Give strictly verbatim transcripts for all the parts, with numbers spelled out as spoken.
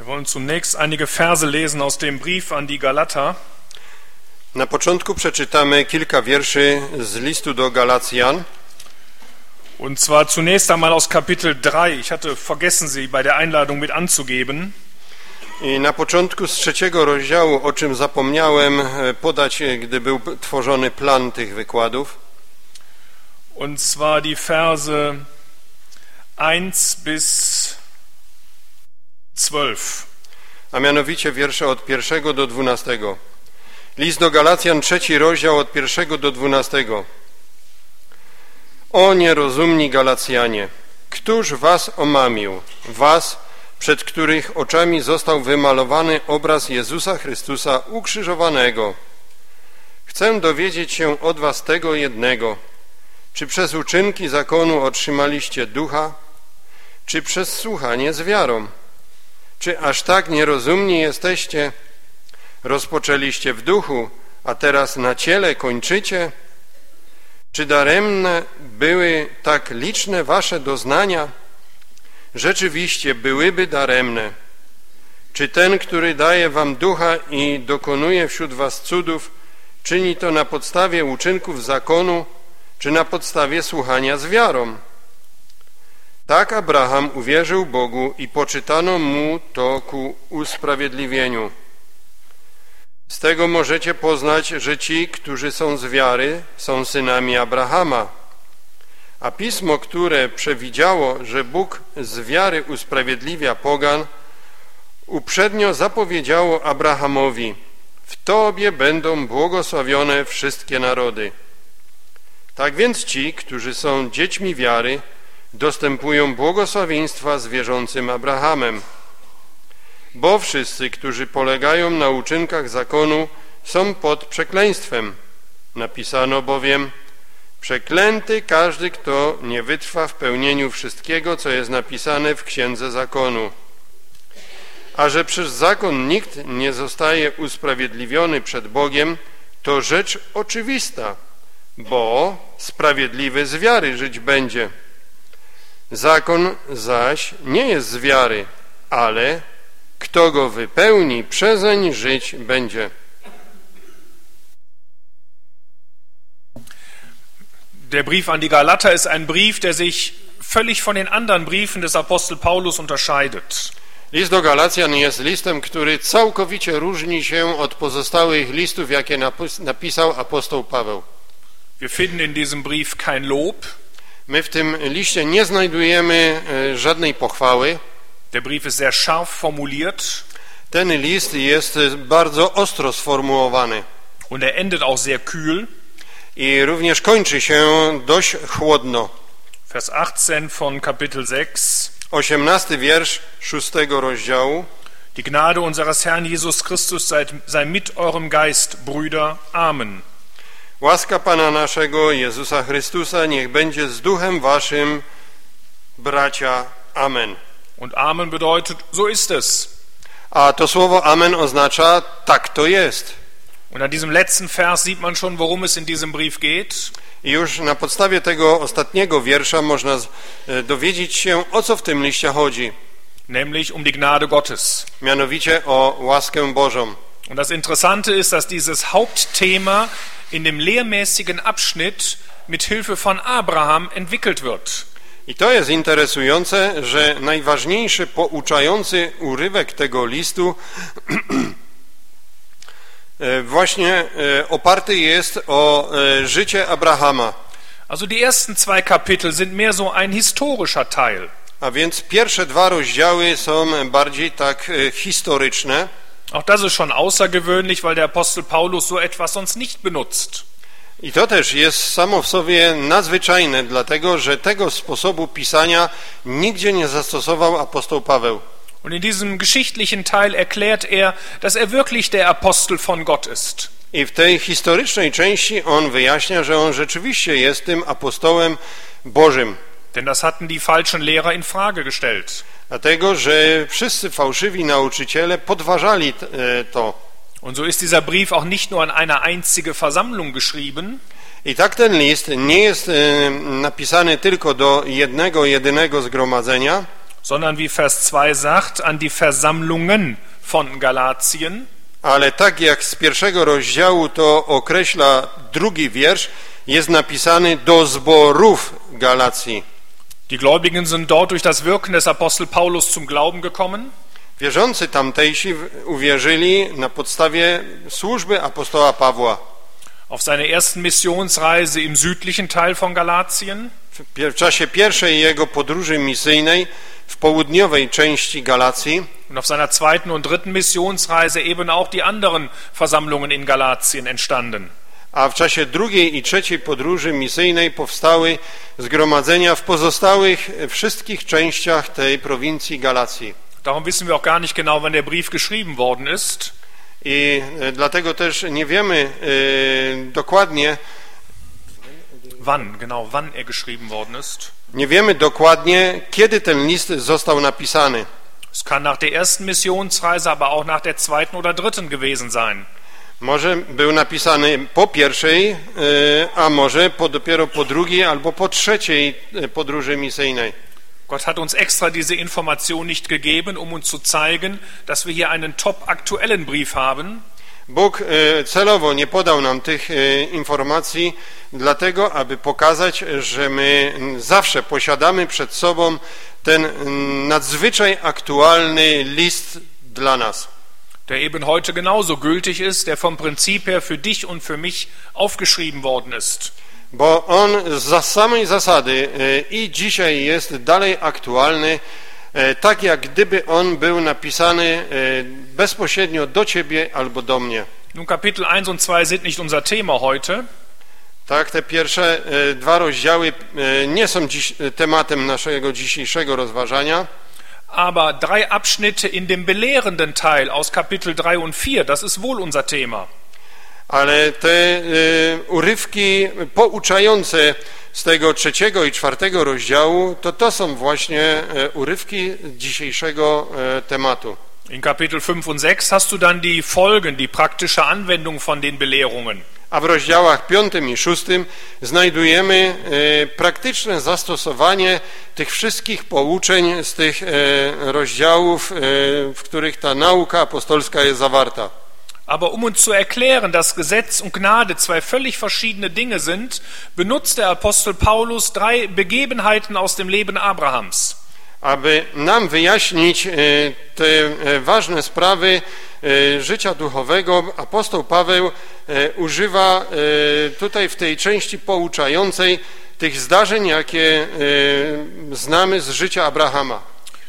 wollen zunächst einige Verse lesen aus dem Brief an die Galater. Na początku przeczytamy kilka wierszy z listu do Galacjan. Und zwar zunächst einmal aus Kapitel drei. Ich hatte vergessen, sie bei der Einladung mit anzugeben. I na początku z trzeciego rozdziału, o czym zapomniałem podać, gdy był tworzony plan tych wykładów. Und zwar die Verse eins bis zwölf. A mianowicie wiersze od pierwszego do dwunastego. List do Galacjan, trzeci rozdział, od pierwszego do dwunastego. O nierozumni Galacjanie, któż was omamił, was, przed których oczami został wymalowany obraz Jezusa Chrystusa ukrzyżowanego? Chcę dowiedzieć się od was tego jednego, czy przez uczynki zakonu otrzymaliście ducha, czy przez słuchanie z wiarą? Czy aż tak nierozumni jesteście? Rozpoczęliście w duchu, a teraz na ciele kończycie? Czy daremne były tak liczne wasze doznania? Rzeczywiście byłyby daremne. Czy ten, który daje wam ducha i dokonuje wśród was cudów, czyni to na podstawie uczynków zakonu, czy na podstawie słuchania z wiarą? Tak Abraham uwierzył Bogu i poczytano mu to ku usprawiedliwieniu. Z tego możecie poznać, że ci, którzy są z wiary, są synami Abrahama. A Pismo, które przewidziało, że Bóg z wiary usprawiedliwia pogan, uprzednio zapowiedziało Abrahamowi: w Tobie będą błogosławione wszystkie narody. Tak więc ci, którzy są dziećmi wiary, dostępują błogosławieństwa z wierzącym Abrahamem. Bo wszyscy, którzy polegają na uczynkach zakonu, są pod przekleństwem. Napisano bowiem: przeklęty każdy, kto nie wytrwa w pełnieniu wszystkiego, co jest napisane w Księdze Zakonu. A że przez zakon nikt nie zostaje usprawiedliwiony przed Bogiem, to rzecz oczywista, bo sprawiedliwy z wiary żyć będzie. Zakon zaś nie jest z wiary, ale kto go wypełni, przezeń żyć będzie. Der Brief an die Galater ist ein Brief, der sich völlig von den anderen Briefen des Apostel Paulus unterscheidet. List do Galacjan jest listem, który całkowicie różni się od pozostałych listów, jakie napisał apostoł Paweł. Wir finden in diesem Brief kein Lob. My w tym liście nie znajdujemy żadnej pochwały. Der Brief ist sehr scharf formuliert. Ten list jest bardzo ostro sformułowany. Und er endet auch sehr kühl. I również kończy się dość chłodno. Vers achtzehn von Kapitel sechs. osiemnasty wiersz szóstego rozdziału. Die Gnade unseres Herrn Jesus Christus sei, sei mit eurem Geist, Brüder. Amen. Łaska Pana naszego Jezusa Chrystusa niech będzie z duchem waszym, bracia. Amen. Und Amen bedeutet, so ist es. A to słowo Amen oznacza, tak to jest. Und an diesem letzten Vers sieht man schon, worum es in diesem Brief geht. I już na podstawie tego ostatniego wiersza można dowiedzieć się, o co w tym liście chodzi. Nämlich um die Gnade Gottes. Mianowicie o łaskę Bożą. Und das Interessante ist, dass dieses Hauptthema in dem lehrmäßigen Abschnitt mit Hilfe von Abraham entwickelt wird. I to jest interesujące, że najważniejszy pouczający urywek tego listu właśnie oparty jest o życie Abrahama. Also die ersten zwei Kapitel sind mehr so ein historischer Teil. A więc pierwsze dwa rozdziały są bardziej tak historyczne. Auch das ist schon außergewöhnlich, weil der Apostel Paulus so etwas sonst nicht benutzt. I to też jest samo w sobie nadzwyczajne, dlatego że tego sposobu pisania nigdzie nie zastosował apostoł Paweł. Und in diesem geschichtlichen Teil erklärt er, dass er wirklich der Apostel von Gott ist. I w tej historycznej części on wyjaśnia, że on rzeczywiście jest tym apostołem Bożym. Denn das hatten die falschen Lehrer in Frage gestellt. Dlatego, że wszyscy fałszywi nauczyciele podważali to. Und so ist dieser Brief auch nicht nur an eine einzige Versammlung geschrieben. I tak ten list nie jest napisany tylko do jednego, jedynego zgromadzenia, sondern wie Vers zwei sagt, an die Versammlungen von Galatien. Ale tak jak z pierwszego rozdziału to określa drugi wiersz, jest napisany do zborów Galacji. Die Gläubigen sind dort durch das Wirken des Apostel Paulus zum Glauben gekommen. Wierzący tamtejsi uwierzyli na podstawie służby apostoła Pawła. Auf seiner ersten Missionsreise im südlichen Teil von Galatien. W czasie pierwszej jego podróży misyjnej w południowej części Galacji. Und auf seiner zweiten und dritten Missionsreise eben auch die anderen Versammlungen in Galatien entstanden. A w czasie drugiej i trzeciej podróży misyjnej powstały zgromadzenia w pozostałych wszystkich częściach tej prowincji Galacji. Darum wissen wir auch gar nicht genau, wann der Brief geschrieben worden ist. I dlatego też nie wiemy e, dokładnie, Wann, genau, wann er geschrieben worden ist. nie wiemy dokładnie, kiedy ten list został napisany. Es kann nach der ersten Missionsreise, aber auch nach der zweiten oder dritten gewesen sein. Może był napisany po pierwszej, e, a może po, dopiero po drugiej albo po trzeciej podróży misyjnej. Gott hat uns extra diese Information nicht gegeben, um uns zu zeigen, dass wir hier einen top aktuellen Brief haben. Bóg celowo nie podał nam tych informacji dlatego, aby pokazać, że my zawsze posiadamy przed sobą ten nadzwyczaj aktualny list dla nas. Der eben heute genauso gültig ist, der vom Prinzip her für dich und für mich aufgeschrieben worden ist. Bo on z samej zasady i dzisiaj jest dalej aktualny, tak jak gdyby on był napisany bezpośrednio do ciebie albo do mnie. Nun, Kapitel eins und zwei sind nicht unser Thema heute. Tak, te pierwsze dwa rozdziały nie są dziś tematem naszego dzisiejszego rozważania. Aber drei Abschnitte in dem belehrenden Teil aus Kapitel drei und vier, das ist wohl unser Thema. Ale te y, urywki pouczające z tego trzeciego i czwartego rozdziału, to to są właśnie y, urywki dzisiejszego y, tematu. In Kapitel fünf und sechs hast du dann die Folgen, die praktische Anwendung von den Belehrungen. A w rozdziałach piątym i szóstym znajdujemy y, praktyczne zastosowanie tych wszystkich pouczeń z tych y, rozdziałów, y, w których ta nauka apostolska jest zawarta. Aber um uns zu erklären, dass Gesetz und Gnade zwei völlig verschiedene Dinge sind, benutzt der Apostel Paulus drei Begebenheiten aus dem Leben Abrahams. Aby nam wyjaśnić te ważne sprawy życia duchowego, apostoł Paweł używa tutaj w tej części pouczającej tych zdarzeń, jakie znamy z życia Abrahama.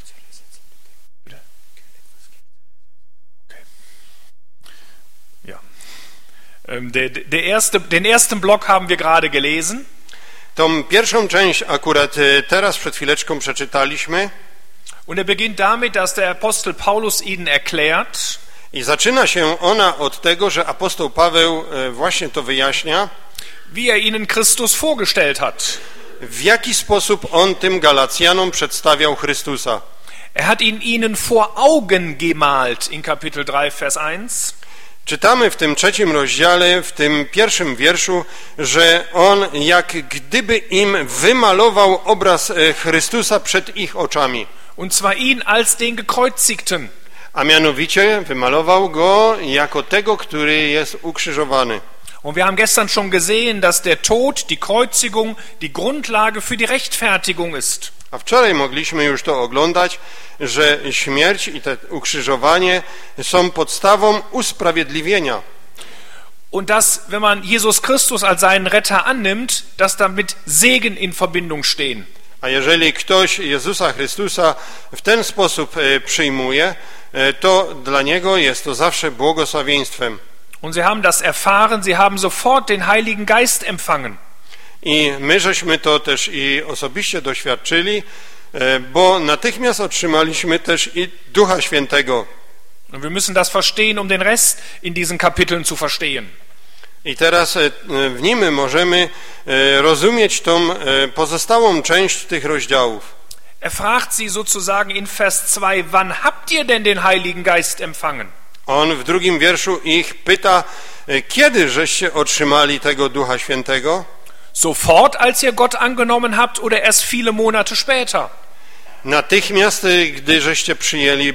Der, der erste, den ersten Block haben wir gerade gelesen. Tą pierwszą część akurat teraz przed chwileczką przeczytaliśmy. Und er beginnt damit, dass der Apostel Paulus ihnen erklärt. I zaczyna się ona od tego, że apostoł Paweł właśnie to wyjaśnia. Wie er ihnen Christus vorgestellt hat. W jaki sposób on tym Galacjanom przedstawiał Chrystusa. Er hat ihn ihnen vor Augen gemalt in Kapitel drei, Vers eins. Czytamy w tym trzecim rozdziale, w tym pierwszym wierszu, że on jak gdyby im wymalował obraz Chrystusa przed ich oczami. Und zwar ihn als den Gekreuzigten. A mianowicie wymalował go jako tego, który jest ukrzyżowany. Und wir haben gestern schon gesehen, dass der Tod, die Kreuzigung, die Grundlage für die Rechtfertigung ist. A wczoraj mogliśmy już to oglądać, że śmierć i to ukrzyżowanie są podstawą usprawiedliwienia. Und dass, wenn man Jesus Christus als seinen Retter annimmt, dass damit Segen in Verbindung stehen. A jeżeli ktoś Jezusa Chrystusa w ten sposób przyjmuje, to dla niego jest to zawsze błogosławieństwem. Und sie haben das erfahren, sie haben sofort den Heiligen Geist empfangen. I my żeśmy to też i osobiście doświadczyli, bo natychmiast otrzymaliśmy też i Ducha Świętego. Und wir müssen das verstehen, um den Rest in diesen Kapiteln zu verstehen. I teraz w nim możemy rozumieć tą pozostałą część tych rozdziałów. Er fragt sie sozusagen in Vers zwei, wann habt ihr denn den Heiligen Geist empfangen? On w drugim wierszu ich pyta, kiedy żeście otrzymali tego Ducha Świętego? Sofort, als ihr Gott angenommen habt, oder erst viele Monate später? Natychmiast, gdy żeście przyjęli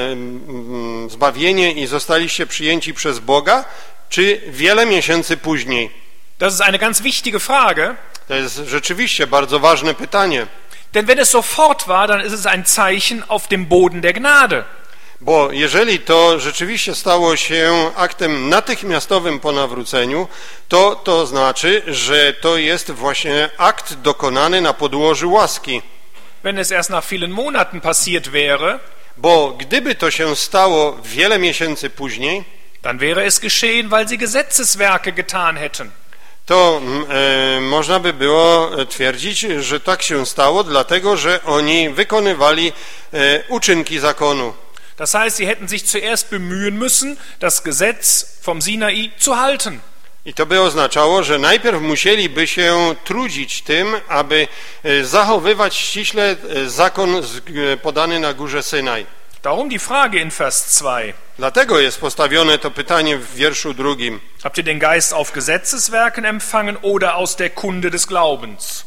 e, zbawienie i zostaliście przyjęci przez Boga, czy wiele miesięcy później? Das ist eine ganz wichtige Frage. To jest rzeczywiście bardzo ważne pytanie. Denn wenn es sofort war, dann ist es ein Zeichen auf dem Boden der Gnade. Bo jeżeli to rzeczywiście stało się aktem natychmiastowym po nawróceniu, to to znaczy, że to jest właśnie akt dokonany na podłożu łaski. Wenn es erst nach vielen Monaten passiert wäre, Bo gdyby to się stało wiele miesięcy później, dann wäre es geschehen, weil sie Gesetzeswerke getan hätten. to e, można by było twierdzić, że tak się stało, dlatego że oni wykonywali e, uczynki zakonu. Das heißt, sie hätten sich zuerst bemühen müssen, das Gesetz vom Sinai zu halten. I to by oznaczało, że najpierw musieliby się trudzić tym, aby e, zachowywać ściśle e, zakon z, e, podany na górze Synaj. Darum die Frage in Vers zwei. Dlatego jest postawione to pytanie w wierszu drugim. Habt ihr den Geist auf Gesetzeswerken empfangen oder aus der Kunde des Glaubens?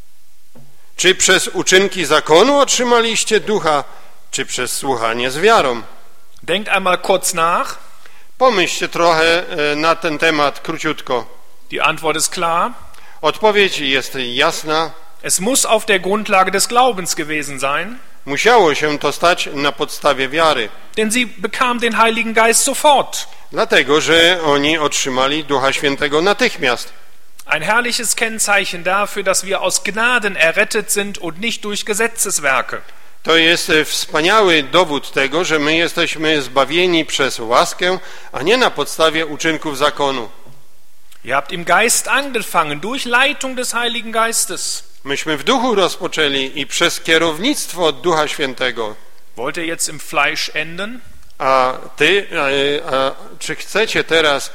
Czy przez uczynki zakonu otrzymaliście ducha, czy przez słuchanie z wiarą? Denkt einmal kurz nach. Pomyślcie trochę e, na ten temat króciutko. Die Antwort ist klar. Odpowiedź jest jasna. Es muss auf der Grundlage des Glaubens gewesen sein, Musiało się to stać na podstawie wiary. denn sie bekamen den Heiligen Geist sofort. Dlatego, że oni otrzymali Ducha Świętego natychmiast. Ein herrliches Kennzeichen dafür, dass wir aus Gnaden errettet sind und nicht durch Gesetzeswerke. To jest wspaniały dowód tego, że my jesteśmy zbawieni przez łaskę, a nie na podstawie uczynków zakonu. Ihr habt im Geist angefangen, durch Leitung des Heiligen Geistes. Myśmy w duchu rozpoczęli i przez kierownictwo Ducha Świętego. Wollt ihr jetzt im Fleisch enden? A ty, a, a, czy chcecie teraz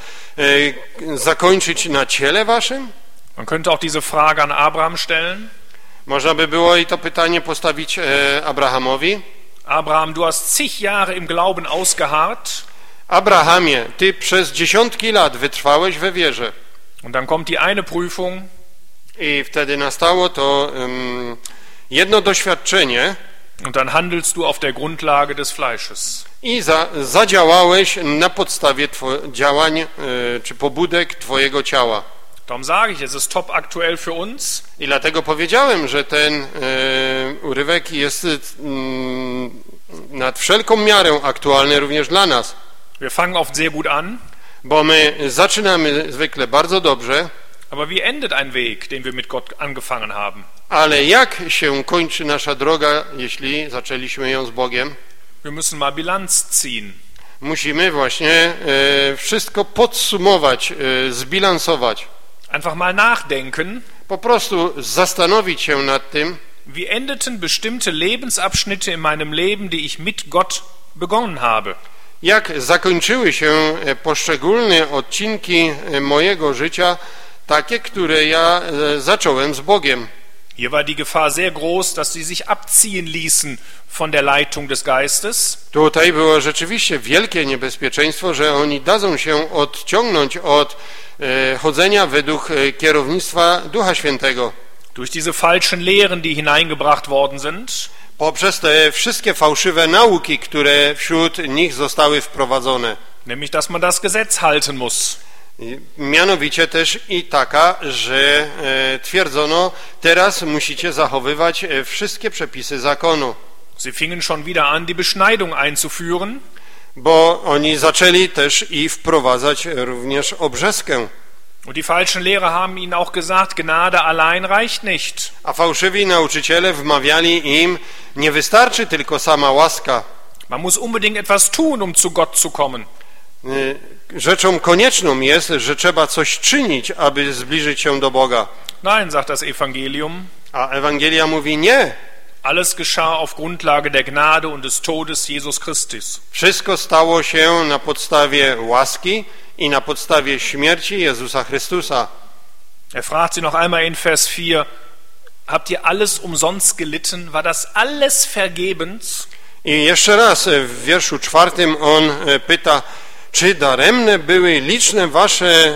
e, zakończyć na ciele waszym? Man könnte auch diese Frage an Abraham stellen. Można by było i to pytanie postawić e, Abrahamowi. Abraham, du hast zig Jahre im Glauben ausgeharrt. Abrahamie, ty przez dziesiątki lat wytrwałeś we wierze. Und dann kommt die eine Prüfung. I wtedy nastało to um, jedno doświadczenie. Und dann handelst du auf der Grundlage des Fleisches. I za, zadziałałeś na podstawie two, działań e, czy pobudek twojego ciała. Darum sage ich, es ist top aktuell für uns. I dlatego powiedziałem, że ten e, urywek jest e, nad wszelką miarę aktualny również dla nas. Wir fangen oft sehr gut an. Bo my zaczynamy zwykle bardzo dobrze, Aber wie endet ein Weg, den wir mit Gott angefangen haben? ale jak się kończy nasza droga, jeśli zaczęliśmy ją z Bogiem? Wir müssen mal Bilanz ziehen. Musimy właśnie e, wszystko podsumować, e, zbilansować. Einfach mal nachdenken. Po prostu zastanowić się nad tym, Wie endeten bestimmte Lebensabschnitte in meinem Leben, die ich mit Gott begonnen habe? jak zakończyły się poszczególne odcinki mojego życia, takie, które ja zacząłem z Bogiem. Hier war die Gefahr sehr groß, dass sie sich abziehen ließen von der Leitung des Geistes. Tutaj było rzeczywiście wielkie niebezpieczeństwo, że oni dadzą się odciągnąć od e, chodzenia według kierownictwa Ducha Świętego. Durch diese falschen Lehren, die hineingebracht worden sind. Poprzez te wszystkie fałszywe nauki, które wśród nich zostały wprowadzone. Nämlich, dass man das Gesetz halten muss. Mianowicie też i taka, że e, twierdzono, teraz musicie zachowywać e, wszystkie przepisy zakonu. Sie fingen schon wieder an, die Beschneidung einzuführen. Bo oni zaczęli też i wprowadzać również obrzeskę. Und die falschen Lehrer haben ihnen auch gesagt, Gnade allein reicht nicht. A fałszywi nauczyciele wmawiali im, nie wystarczy tylko sama łaska. Man muss unbedingt etwas tun, um zu Gott zu kommen. Rzeczą konieczną jest, że trzeba coś czynić, aby zbliżyć się do Boga. Nein, sagt das Evangelium. A Ewangelia mówi nie. Alles geschah auf Grundlage der Gnade und des Todes Jesus Christus. Wszystko stało się na podstawie łaski i na podstawie śmierci Jezusa Chrystusa. Er fragt sie noch einmal in Vers vier, habt ihr alles umsonst gelitten? War das alles vergebens? I jeszcze raz w wierszu czwartym on pyta, czy daremne były liczne wasze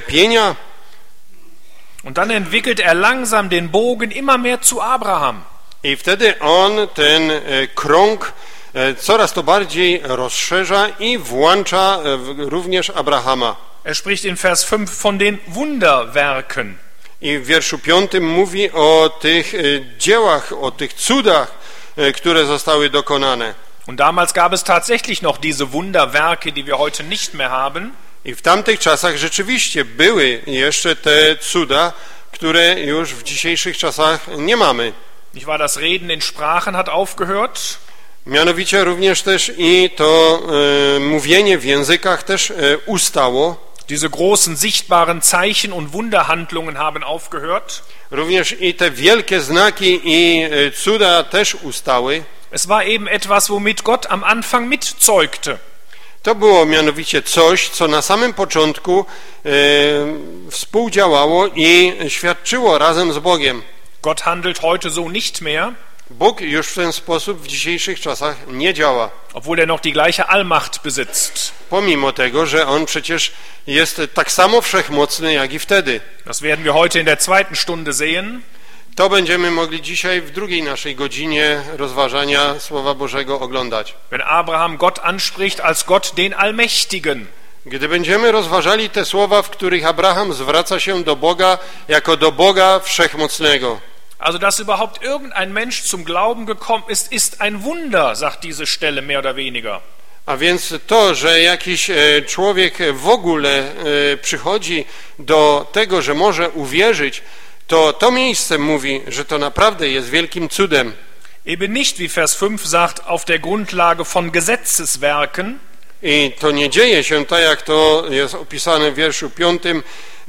cierpienia? Und dann entwickelt er langsam den Bogen immer mehr zu Abraham. I wtedy on ten e, krąg e, coraz to bardziej rozszerza i włącza e, w, również Abrahama. Er spricht in Vers fünf von den Wunderwerken. I w wierszu piątym mówi o tych e, dziełach, o tych cudach, e, które zostały dokonane. Und damals gab es tatsächlich noch diese Wunderwerke, die wir heute nicht mehr haben. I w tamtych czasach rzeczywiście były jeszcze te cuda, które już w dzisiejszych czasach nie mamy. Nicht wahr, das Reden in Sprachen hat aufgehört. Mianowicie również też i to e, mówienie w językach też e, ustało. Diese großen sichtbaren Zeichen und Wunderhandlungen haben aufgehört. Również i te wielkie znaki i e, cuda też ustały. Es war eben etwas, womit Gott am Anfang mitzeugte. To było mianowicie coś, co na samym początku e, współdziałało i świadczyło razem z Bogiem. Gott handelt heute so nicht mehr, Bóg już w ten sposób w dzisiejszych czasach nie działa. obwohl er noch die gleiche Allmacht besitzt. Pomimo tego, że On przecież jest tak samo wszechmocny, jak i wtedy. Das werden wir heute in der zweiten Stunde sehen. To będziemy mogli dzisiaj w drugiej naszej godzinie rozważania Słowa Bożego oglądać. Wenn Abraham Gott anspricht als Gott den Allmächtigen. Gdy będziemy rozważali te słowa, w których Abraham zwraca się do Boga jako do Boga Wszechmocnego. Also, dass überhaupt irgendein Mensch zum Glauben gekommen ist, ist ein Wunder, sagt diese Stelle mehr oder weniger. A więc to, że jakiś człowiek w ogóle przychodzi do tego, że może uwierzyć, to to miejsce mówi, że to naprawdę jest wielkim cudem. Eben nicht, wie Vers fünf sagt, auf der Grundlage von Gesetzeswerken. I to nie dzieje się tak, jak to jest opisane w wierszu piątym,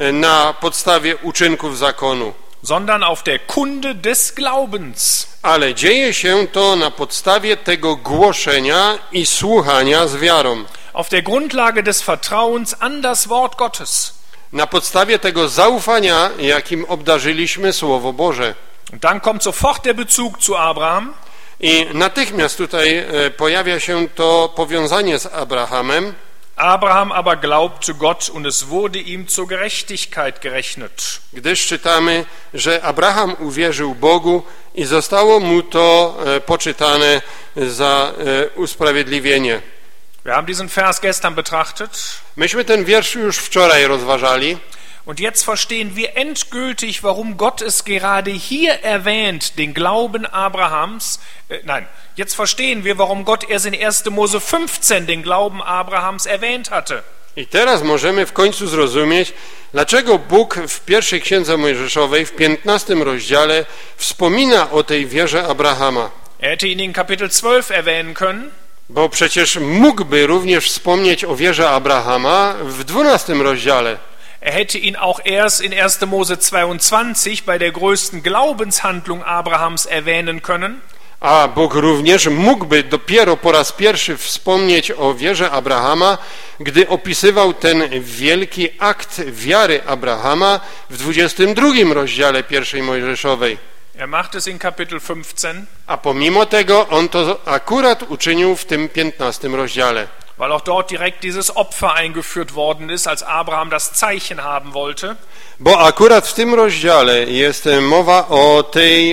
na podstawie uczynków zakonu. Sondern auf der Kunde des Glaubens. Ale dzieje się to na podstawie tego głoszenia i słuchania z wiarą. Auf der Grundlage des Vertrauens an das Wort Gottes. Na podstawie tego zaufania, jakim obdarzyliśmy Słowo Boże. Und dann kommt sofort der Bezug zu Abraham. I natychmiast tutaj pojawia się to powiązanie z Abrahamem. Abraham aber glaubte Gott und es wurde ihm zur Gerechtigkeit gerechnet. Gdyż czytamy, że Abraham uwierzył Bogu i zostało mu to poczytane za usprawiedliwienie. Wir haben diesen Vers gestern betrachtet. Myśmy ten wiersz już wczoraj rozważali. Und jetzt verstehen wir endgültig, warum Gott es gerade hier erwähnt, den Glauben Abrahams. Äh, nein, jetzt verstehen wir, warum Gott erst in erster Mose fünfzehn den Glauben Abrahams erwähnt hatte. I teraz możemy w końcu zrozumieć, dlaczego Bóg w pierwszej Księdze Mojżeszowej, w piętnastym rozdziale, wspomina o tej wierze Abrahama. Er hätte ihn in Kapitel zwölf erwähnen können. Bo przecież mógłby również wspomnieć o wierze Abrahama w dwunastym rozdziale. Er hätte ihn auch erst in erster Mose zweiundzwanzig bei der größten Glaubenshandlung Abrahams erwähnen können. A Bóg również mógłby dopiero po raz pierwszy wspomnieć o wierze Abrahama, gdy opisywał ten wielki akt wiary Abrahama w dwudziestym drugim rozdziale pierwszej Mojżeszowej. Er macht es in Kapitel fünfzehn. A pomimo tego on to akurat uczynił w tym piętnastym rozdziale. Weil auch dort direkt dieses Opfer eingeführt worden ist, als Abraham das Zeichen haben wollte. Bo akurat w tym rozdziale jest mowa o tej e,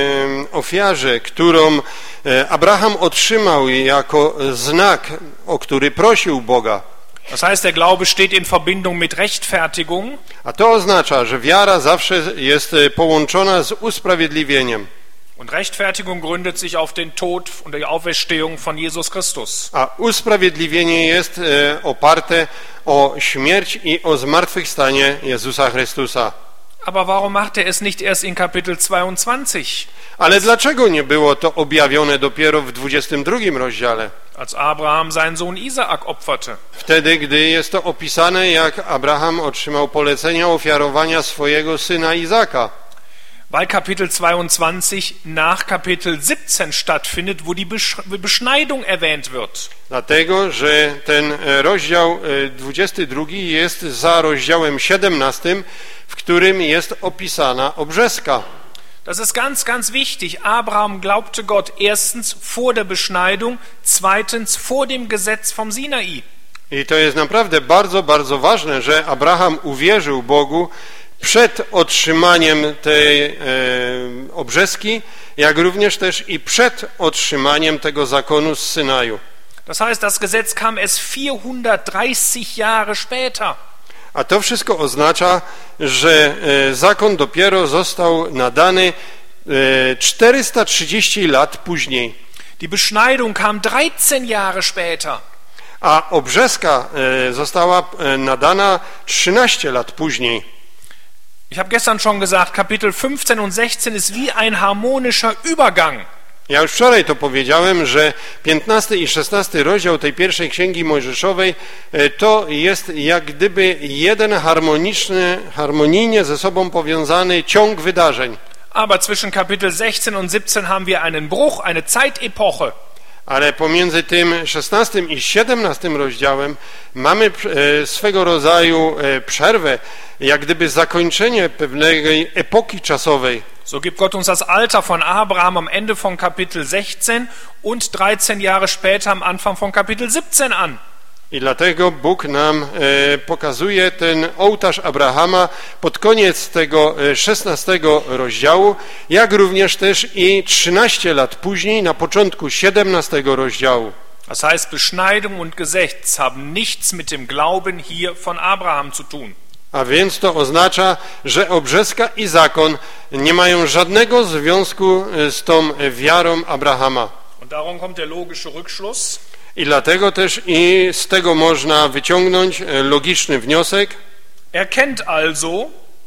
ofiarze, którą Abraham otrzymał jako znak, o który prosił Boga. Das heißt, der Glaube steht in Verbindung mit Rechtfertigung. A to oznacza, że wiara zawsze jest połączona z usprawiedliwieniem. Und Rechtfertigung gründet sich auf den Tod und die Auferstehung von Jesus Christus. A usprawiedliwienie jest e, oparte o śmierć i o zmartwychwstanie Jezusa Chrystusa. Aber warum macht er es nicht erst in Kapitel zweiundzwanzig? Ale dlaczego nie było to objawione dopiero w dwudziestym drugim rozdziale? Als Abraham seinen Sohn Isaak opferte. Wtedy, gdy jest to opisane, jak Abraham otrzymał polecenia ofiarowania swojego syna Izaka. Weil Kapitel zweiundzwanzig nach Kapitel siebzehn stattfindet, wo die Beschneidung erwähnt wird. Dlatego, że ten rozdział dwudziesty drugi jest za rozdziałem siedemnastym, w którym jest opisana obrzeska. Das ist ganz, ganz wichtig. Abraham glaubte Gott erstens vor der Beschneidung, zweitens vor dem Gesetz vom Sinai. I to jest naprawdę bardzo, bardzo ważne, że Abraham uwierzył Bogu przed otrzymaniem tej e, obrzeski, jak również też i przed otrzymaniem tego zakonu z Synaju. Das heißt, das Gesetz kam erst vierhundertdreißig Jahre später. A to wszystko oznacza, że e, zakon dopiero został nadany e, czterysta trzydzieści lat później. Die Beschneidung kam dreizehn Jahre später. A obrzeska e, została e, nadana trzynaście lat później. Ich habe gestern schon gesagt, Kapitel fünfzehn und sechzehn ist wie ein harmonischer Übergang. Ja już wczoraj to powiedziałem, że piętnasty i szesnasty rozdział tej pierwszej Księgi Mojżeszowej e, to jest jak gdyby jeden harmoniczny, harmonijnie ze sobą powiązany ciąg wydarzeń. Aber zwischen Kapitel sechzehn und siebzehn haben wir einen Bruch, eine Zeitepoche. Ale pomiędzy tym szesnastym i siedemnastym rozdziałem mamy e, swego rodzaju e, przerwę, jak gdyby zakończenie pewnej epoki czasowej. So gibt Gott uns das Alter von Abraham am Ende von Kapitel sechzehn und dreizehn Jahre später am Anfang von Kapitel siebzehn an. I dlatego Bóg nam e, pokazuje ten ołtarz Abrahama pod koniec tego szesnastego rozdziału, jak również też i trzynaście lat później na początku siedemnastego rozdziału. Das heißt, Beschneidung und Gesetz haben nichts mit dem Glauben hier von Abraham zu tun. A więc to oznacza, że obrzeska i zakon nie mają żadnego związku z tą wiarą Abrahama. Und darum kommt der logische Rückschluss. I dlatego też i z tego można wyciągnąć logiczny wniosek. Erkennt also,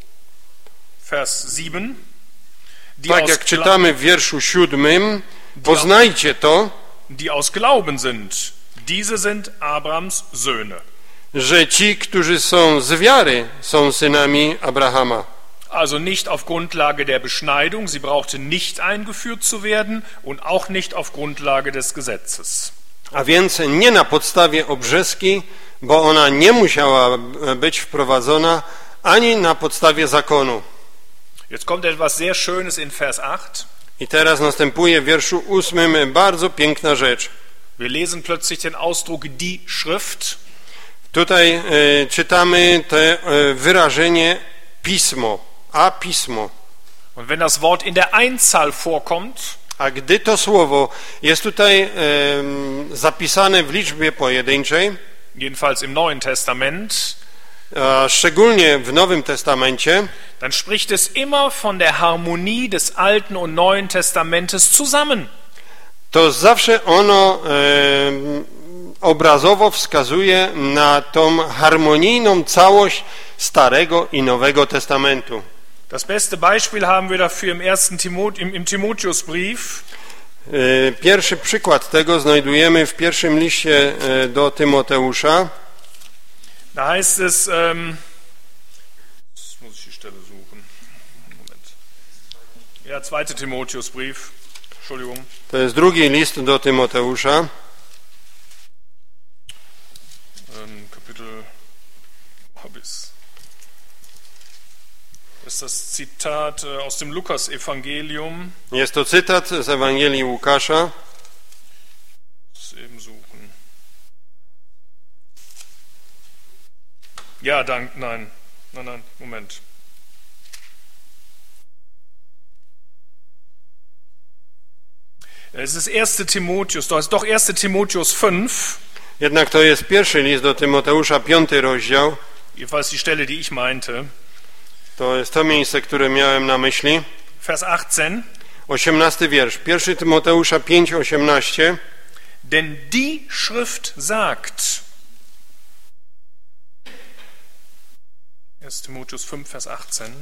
Vers sieben, die Tak aus jak czytamy w wierszu siódmym, poznajcie to, die aus Glauben sind, diese sind Abrahams Söhne. że ci, którzy są z wiary, są synami Abrahama. Also nicht auf Grundlage der Beschneidung, sie brauchte nicht eingeführt zu werden und auch nicht auf Grundlage des Gesetzes. A więc nie na podstawie obrzeski, bo ona nie musiała być wprowadzona, ani na podstawie zakonu. Jetzt kommt etwas sehr Schönes in Vers acht. I teraz następuje w wierszu ósmym bardzo piękna rzecz. Wir lesen plötzlich den Ausdruck die Schrift. Tutaj e, czytamy to e, wyrażenie pismo, a pismo. Und wenn das Wort in der Einzahl vorkommt, A gdy to słowo jest tutaj e, zapisane w liczbie pojedynczej, jedenfalls im Neuen Testament, a szczególnie w Nowym Testamencie, dann spricht es immer von der Harmonie des Alten und Neuen Testamentes zusammen. to zawsze ono e, obrazowo wskazuje na tą harmonijną całość Starego i Nowego Testamentu. Das beste Beispiel haben wir dafür im ersten Timot, im, im Timotheusbrief. Pierwszy przykład tego znajdujemy w pierwszym liście do Tymoteusza. Da heißt es, ähm, jetzt muss ich die Stelle suchen. Moment. Ja, zweiter Timotheusbrief. Entschuldigung. To jest drugi list do Tymoteusza. Ähm, Kapitel, hab ich's. Das ist das Zitat aus dem Lukas-Evangelium. Jest to cytat z Ewangelii Łukasza. Eben suchen. Ja, dank, nein. Nein, nein, Moment. Es ist erster Timotheus, doch, es ist doch erster Timotheus fünf. Jednak to jest pierwszy list do Tymoteusza, piąty rozdział. Jedenfalls die Stelle, die ich meinte. To jest to miejsce, które miałem na myśli. Vers achtzehn. osiemnasty wiersz. pierwszy Tymoteusza pięć, osiemnaście. Denn die Schrift sagt. erster Timotheus fünf, Vers achtzehn.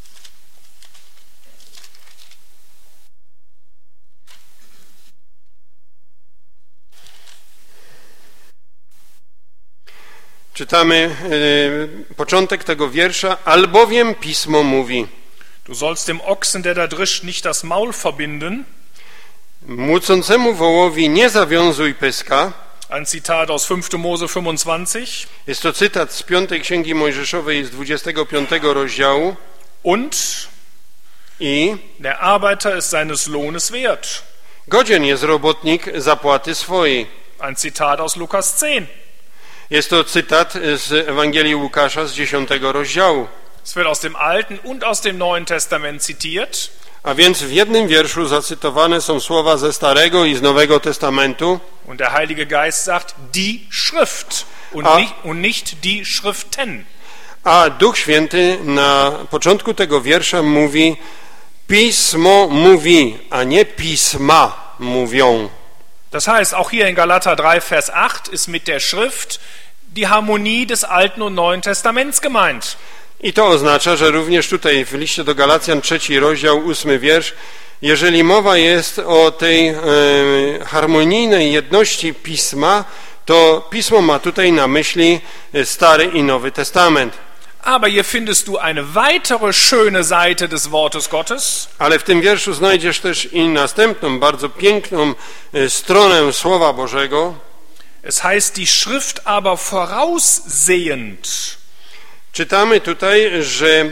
Czytamy y, początek tego wiersza. Albowiem Pismo mówi: Du sollst dem Ochsen, der da drischt, nicht das Maul verbinden. Młócącemu wołowi nie zawiązuj pyska. Ein Zitat aus fünfter Mose fünfundzwanzig. Jest to cytat z piątej Księgi Mojżeszowej z dwudziestego piątego rozdziału. Und I der Arbeiter ist seines Lohnes wert. godzien jest robotnik zapłaty swojej. Ein Zitat aus Lukas zehn. Jest to cytat z Ewangelii Łukasza z dziesiątego rozdziału. Es wird aus dem Alten und aus dem Neuen Testament zitiert. A więc w jednym wierszu zacytowane są słowa ze Starego i z Nowego Testamentu. Und der Heilige Geist sagt, die Schrift und, A- nicht, und nicht die Schriften. A Duch Święty na początku tego wiersza mówi: Pismo mówi, a nie pisma mówią. Das heißt, auch hier in Galater drei, Vers acht ist mit der Schrift die Harmonie des Alten und Neuen Testaments gemeint. I to oznacza, że również tutaj w liście do Galacjan, trzeci rozdział, ósmy wiersz, jeżeli mowa jest o tej e, harmonijnej jedności Pisma, to Pismo ma tutaj na myśli Stary i Nowy Testament. Aber hier findest du eine weitere schöne Seite des Wortes Gottes. Ale w tym wierszu znajdziesz też i następną, bardzo piękną e, stronę Słowa Bożego. Es heißt, die Schrift aber voraussehend. Czytamy tutaj, że e,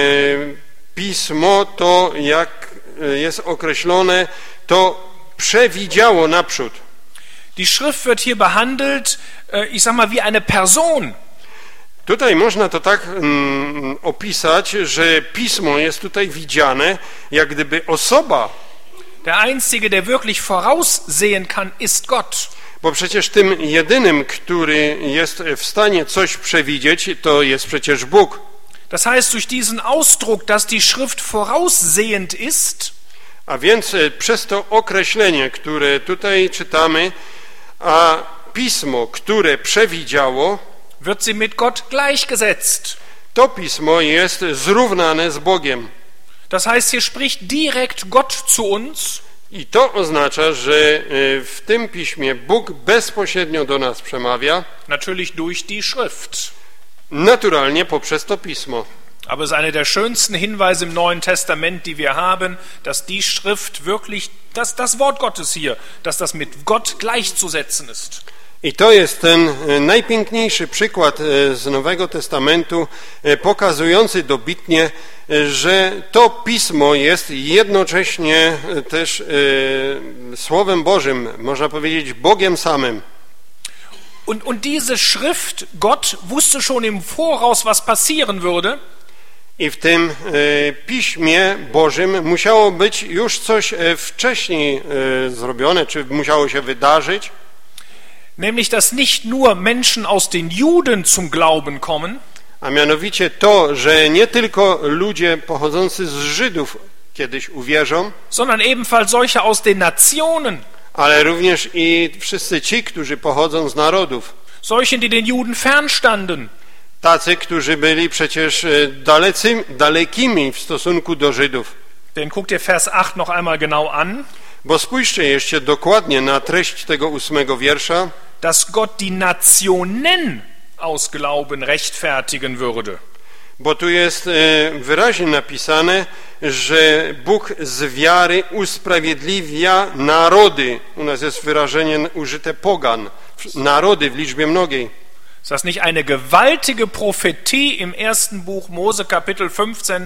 Pismo to, jak jest określone, to przewidziało naprzód. Die Schrift wird hier behandelt, ich sag mal, wie eine Person. Tutaj można to tak mm, opisać, że Pismo jest tutaj widziane, jak gdyby osoba. Der Einzige, der wirklich voraussehen kann, ist Gott. Bo przecież tym jedynym, który jest w stanie coś przewidzieć, to jest przecież Bóg. Das heißt, durch diesen Ausdruck, dass die Schrift voraussehend ist, A więc przez to określenie, które tutaj czytamy, a Pismo, które przewidziało, wird sie mit Gott gleichgesetzt. to Pismo jest zrównane z Bogiem. Das heißt, hier spricht direkt Gott zu uns. I to oznacza, że w tym Piśmie Bóg bezpośrednio do nas przemawia, Natürlich durch die Schrift. naturalnie poprzez to Pismo. Aber es ist einer der schönsten Hinweise im Neuen Testament, die wir haben, dass die Schrift wirklich, dass das Wort Gottes hier, dass das mit Gott gleichzusetzen ist. I to jest ten najpiękniejszy przykład z Nowego Testamentu, pokazujący dobitnie, że to Pismo jest jednocześnie też Słowem Bożym, można powiedzieć Bogiem samym. Und, und diese Schrift, Gott wusste schon im Voraus, was passieren würde. I w tym Piśmie Bożym musiało być już coś wcześniej zrobione, czy musiało się wydarzyć. Nämlich, dass nicht nur Menschen aus den Juden zum Glauben kommen, A mianowicie to, że nie tylko ludzie pochodzący z Żydów kiedyś uwierzą, sondern ebenfalls solche aus den Nationen, ale również i wszyscy ci, którzy pochodzą z narodów. solche, die den Juden fernstanden. Tacy, którzy byli przecież dalecy, dalekimi w stosunku do Żydów. Denn guck dir Vers acht noch einmal genau an, Bo spójrzcie jeszcze dokładnie na treść tego ósmego wiersza, dass Gott die Nationen aus Glauben rechtfertigen würde. bo tu jest wyraźnie napisane, że Bóg z wiary usprawiedliwia narody. U nas jest wyrażenie użyte pogan, narody w liczbie mnogiej. Ist das nicht eine gewaltige Prophetie im ersten Buch Mose Kapitel fünfzehn?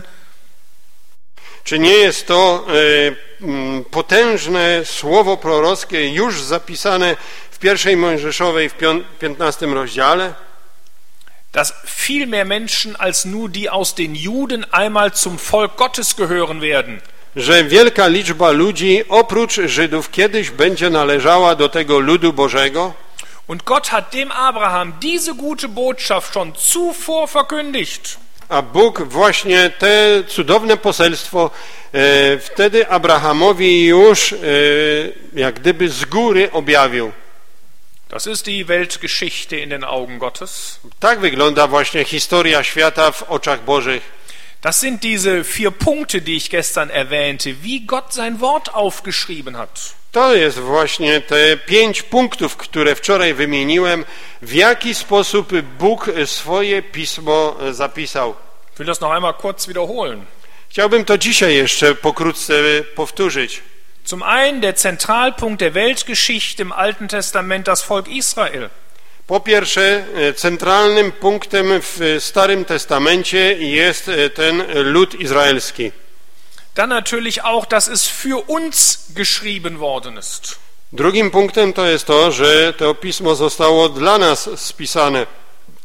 Czy nie jest to e, potężne słowo prorockie już zapisane w pierwszej Mojżeszowej w piętnastym rozdziale? Dass viel mehr Menschen als nur die aus den Juden einmal zum Volk Gottes gehören werden. Że wielka liczba ludzi oprócz Żydów kiedyś będzie należała do tego ludu Bożego. Und Gott hat dem Abraham diese gute Botschaft schon zuvor verkündigt. A Bóg właśnie te cudowne poselstwo e, wtedy Abrahamowi już e, jak gdyby z góry objawił. Das ist die Weltgeschichte in den Augen Gottes. Tak wygląda właśnie historia świata w oczach Bożych. Das sind diese vier Punkte, die ich gestern erwähnte, wie Gott sein Wort aufgeschrieben hat. To jest właśnie te pięć punktów, które wczoraj wymieniłem, w jaki sposób Bóg swoje pismo zapisał. Ich will das noch einmal kurz wiederholen. Chciałbym to dzisiaj jeszcze pokrótce powtórzyć. Zum einen der Zentralpunkt der Weltgeschichte im Alten Testament, das Volk Israel. Po pierwsze, centralnym punktem w Starym Testamencie jest ten lud izraelski. Dann natürlich auch, dass es für uns geschrieben worden ist. Drugim punktem to jest to, że to pismo zostało dla nas spisane.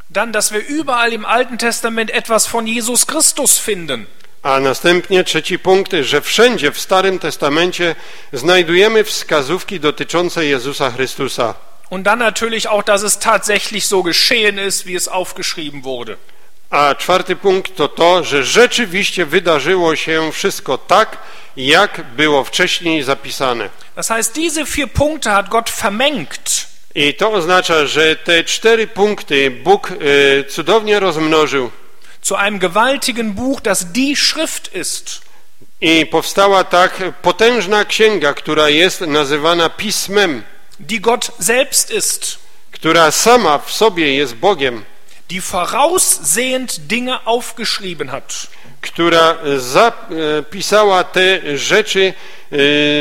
Dann, dass wir überall im Alten Testament etwas von Jesus Christus finden. A następnie trzeci punkt, że wszędzie w Starym Testamencie znajdujemy wskazówki dotyczące Jezusa Chrystusa. Und dann natürlich auch, dass es tatsächlich so geschehen ist, wie es aufgeschrieben wurde. A czwarty punkt to to, że rzeczywiście wydarzyło się wszystko tak, jak było wcześniej zapisane. Das heißt, diese vier Punkte hat Gott vermengt. I to oznacza, że te cztery punkty Bóg e, cudownie rozmnożył. Zu einem gewaltigen Buch, das die Schrift ist. I powstała tak potężna księga, która jest nazywana Pismem, Die Gott selbst ist. która sama w sobie jest Bogiem, Die voraussehend Dinge aufgeschrieben hat. która zapisała te rzeczy e,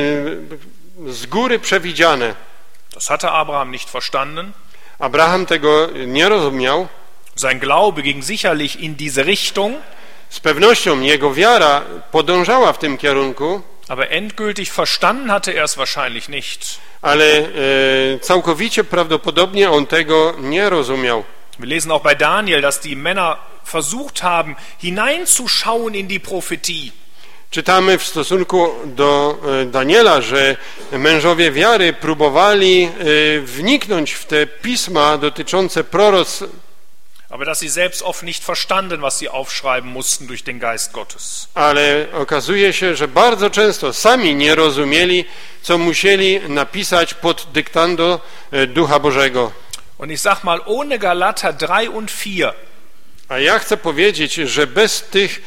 z góry przewidziane. Das hatte Abraham nicht verstanden. Abraham tego nie rozumiał. Sein Glaube ging sicherlich in diese Richtung, Z pewnością jego wiara podążała w tym kierunku, aber endgültig verstanden hatte er es wahrscheinlich nicht. ale e, całkowicie prawdopodobnie on tego nie rozumiał. Wir lesen auch bei Daniel, dass die Männer versucht haben, hineinzuschauen in die Prophetie. Czytamy w stosunku do Daniela, że mężowie wiary próbowali wniknąć w te pisma dotyczące proroc, Aber dass sie selbst oft nicht verstanden, was sie aufschreiben mussten durch den Geist Gottes. ale okazuje się, że bardzo często sami nie rozumieli, co musieli napisać pod dyktando Ducha Bożego. Und ich sag mal, ohne Galater drei und vier A ja chcę powiedzieć, że bez tych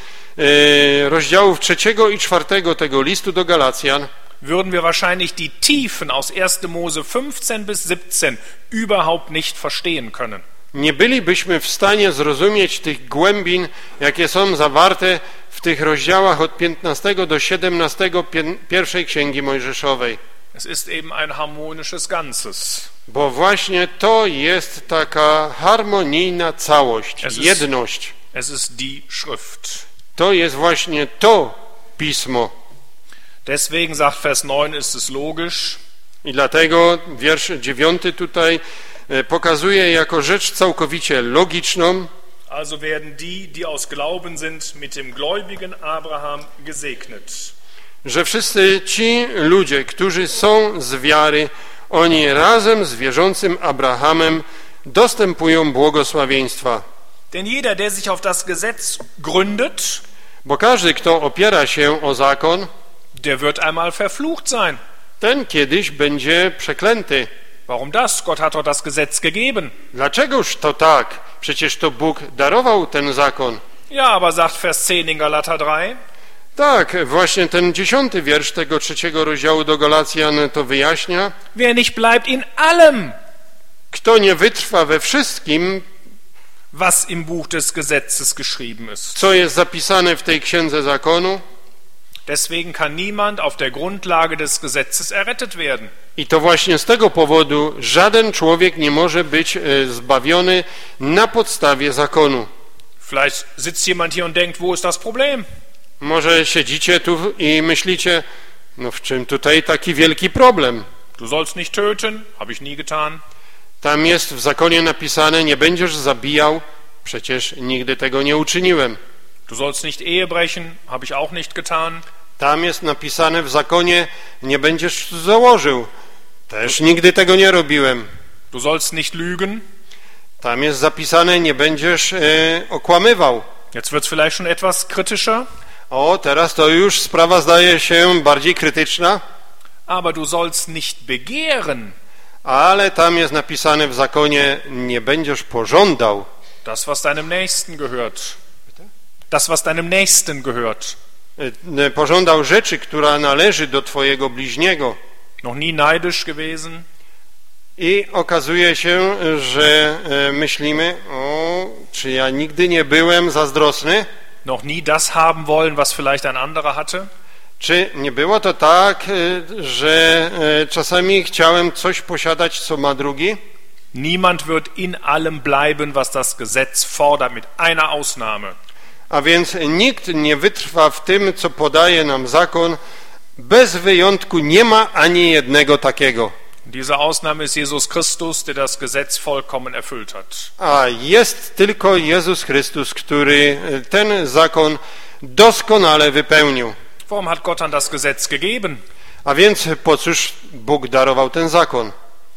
e, rozdziałów trzeciego i czwartego tego listu do Galacjan würden wir wahrscheinlich die Tiefen aus erster Mose fünfzehn bis siebzehn überhaupt nicht verstehen können. nie bylibyśmy w stanie zrozumieć tych głębin, jakie są zawarte w tych rozdziałach od piętnastego do siedemnastego pierwszej Księgi Mojżeszowej. Es ist eben ein harmonisches Ganzes. Bo właśnie to jest taka harmonijna całość, Es ist- jedność. Es ist die Schrift. To jest właśnie to Pismo. Deswegen sagt Vers neun, ist es logisch, I dlatego wiersz dziewiąty tutaj e, pokazuje jako rzecz całkowicie logiczną, also werden die, die aus Glauben sind, mit dem gläubigen Abraham gesegnet. że wszyscy ci ludzie, którzy są z wiary, oni razem z wierzącym Abrahamem dostępują błogosławieństwa. Denn jeder, der sich auf das Gesetz gründet, Bo każdy, kto opiera się o zakon, der wird einmal verflucht sein. ten kiedyś będzie przeklęty. Warum das? Gott hat doch das Gesetz gegeben. Dlaczegoż to tak? Przecież to Bóg darował ten zakon. Ja, aber sagt Vers zehn in Galater drei, Tak, właśnie ten dziesiąty wiersz tego trzeciego rozdziału do Galacjan to wyjaśnia. wer nicht bleibt in allem, Kto nie wytrwa we wszystkim, was im Buch des Gesetzes geschrieben ist. co jest zapisane w tej księdze zakonu, Deswegen kann niemand auf der Grundlage des Gesetzes errettet werden. i to właśnie z tego powodu żaden człowiek nie może być e, zbawiony na podstawie zakonu. Vielleicht sitzt jemand hier und denkt, wo ist das Problem? Może siedzicie tu i myślicie, no w czym tutaj taki wielki problem? Du sollst nicht töten, habe ich nie getan. Tam jest w zakonie napisane, nie będziesz zabijał, przecież nigdy tego nie uczyniłem. Du sollst nicht Ehe brechen, habe ich auch nicht getan. Tam jest napisane w zakonie, nie będziesz założył, też nigdy tego nie robiłem. Du sollst nicht lügen. Tam jest zapisane, nie będziesz e, okłamywał. Jetzt wird es vielleicht schon etwas kritischer. O, teraz to już sprawa zdaje się bardziej krytyczna, Aber du sollst nicht begehren ale tam jest napisane w zakonie, nie będziesz pożądał das, was deinem Nächsten gehört. Das, was deinem Nächsten gehört. e, pożądał rzeczy, która należy do twojego bliźniego. Noch nie neidisch gewesen, I okazuje się, że e, myślimy, o, czy ja nigdy nie byłem zazdrosny? noch nie das haben wollen, was vielleicht ein anderer hatte. Czy nie było to tak, e, że e, czasami chciałem coś posiadać, co ma drugi? Niemand wird in allem bleiben, was das Gesetz fordert, mit einer Ausnahme. A więc nikt nie wytrwa w tym, co podaje nam zakon. Bez wyjątku nie ma ani jednego takiego. Diese Ausnahme ist Jesus Christus, der das Gesetz vollkommen erfüllt hat. A jest tylko Jezus Chrystus, który ten zakon doskonale wypełnił. Warum hat Gott dann das Gesetz gegeben? A więc po cóż Bóg darował ten zakon?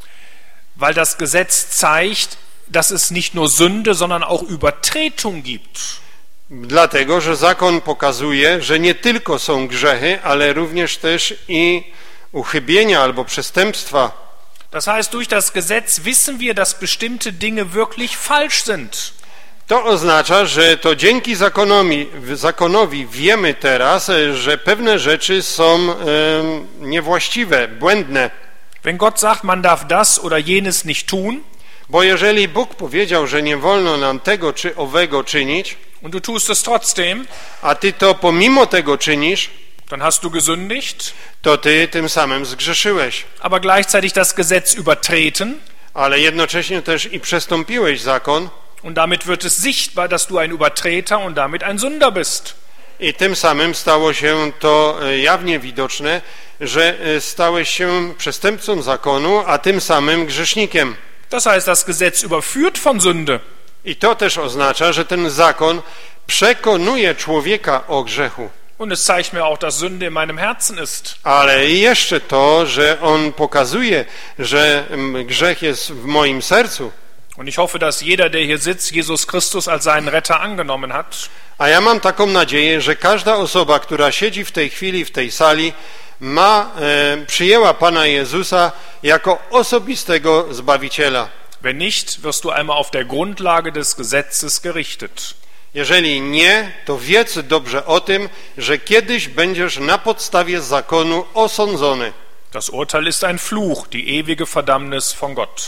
Weil das Gesetz zeigt, dass es nicht nur Sünde, sondern auch Übertretung gibt. Dlatego, że zakon pokazuje, że nie tylko są grzechy, ale również też i uchybienia albo przestępstwa. Das heißt, durch das Gesetz wissen wir, dass bestimmte Dinge wirklich falsch sind. To oznacza, że to dzięki zakonowi, zakonowi wiemy teraz, że pewne rzeczy są e, niewłaściwe, błędne. Wenn Gott sagt, man darf das oder jenes nicht tun, Bo jeżeli Bóg powiedział, że nie wolno nam tego czy owego czynić, und du tust es trotzdem, a ty to pomimo tego czynisz, dann hast du gesündigt, to ty tym samym zgrzeszyłeś. aber gleichzeitig das Gesetz übertreten, Ale jednocześnie też i przestąpiłeś zakon und damit wird es sichtbar, dass du ein Übertreter und damit ein Sünder bist. i tym samym stało się to jawnie widoczne, że stałeś się przestępcą zakonu, a tym samym grzesznikiem. Das heißt, das Gesetz überführt von Sünde. I to też oznacza, że ten zakon przekonuje człowieka o grzechu. Und es zeigt mir auch, dass Sünde in meinem Herzen ist. Ale jeszcze to, że on pokazuje, że grzech jest w moim sercu. Und ich hoffe, dass jeder, der hier sitzt, Jesus Christus als seinen Retter angenommen hat. A ja mam taką nadzieję, że każda osoba, która siedzi w tej chwili w tej sali, ma, e, przyjęła Pana Jezusa jako osobistego Zbawiciela. Wenn nicht, wirst du einmal auf der Grundlage des Gesetzes gerichtet. Jeżeli nie, to wiedz dobrze o tym, że kiedyś będziesz na podstawie zakonu osądzony. Das Urteil ist ein Fluch, die ewige Verdammnis von Gott.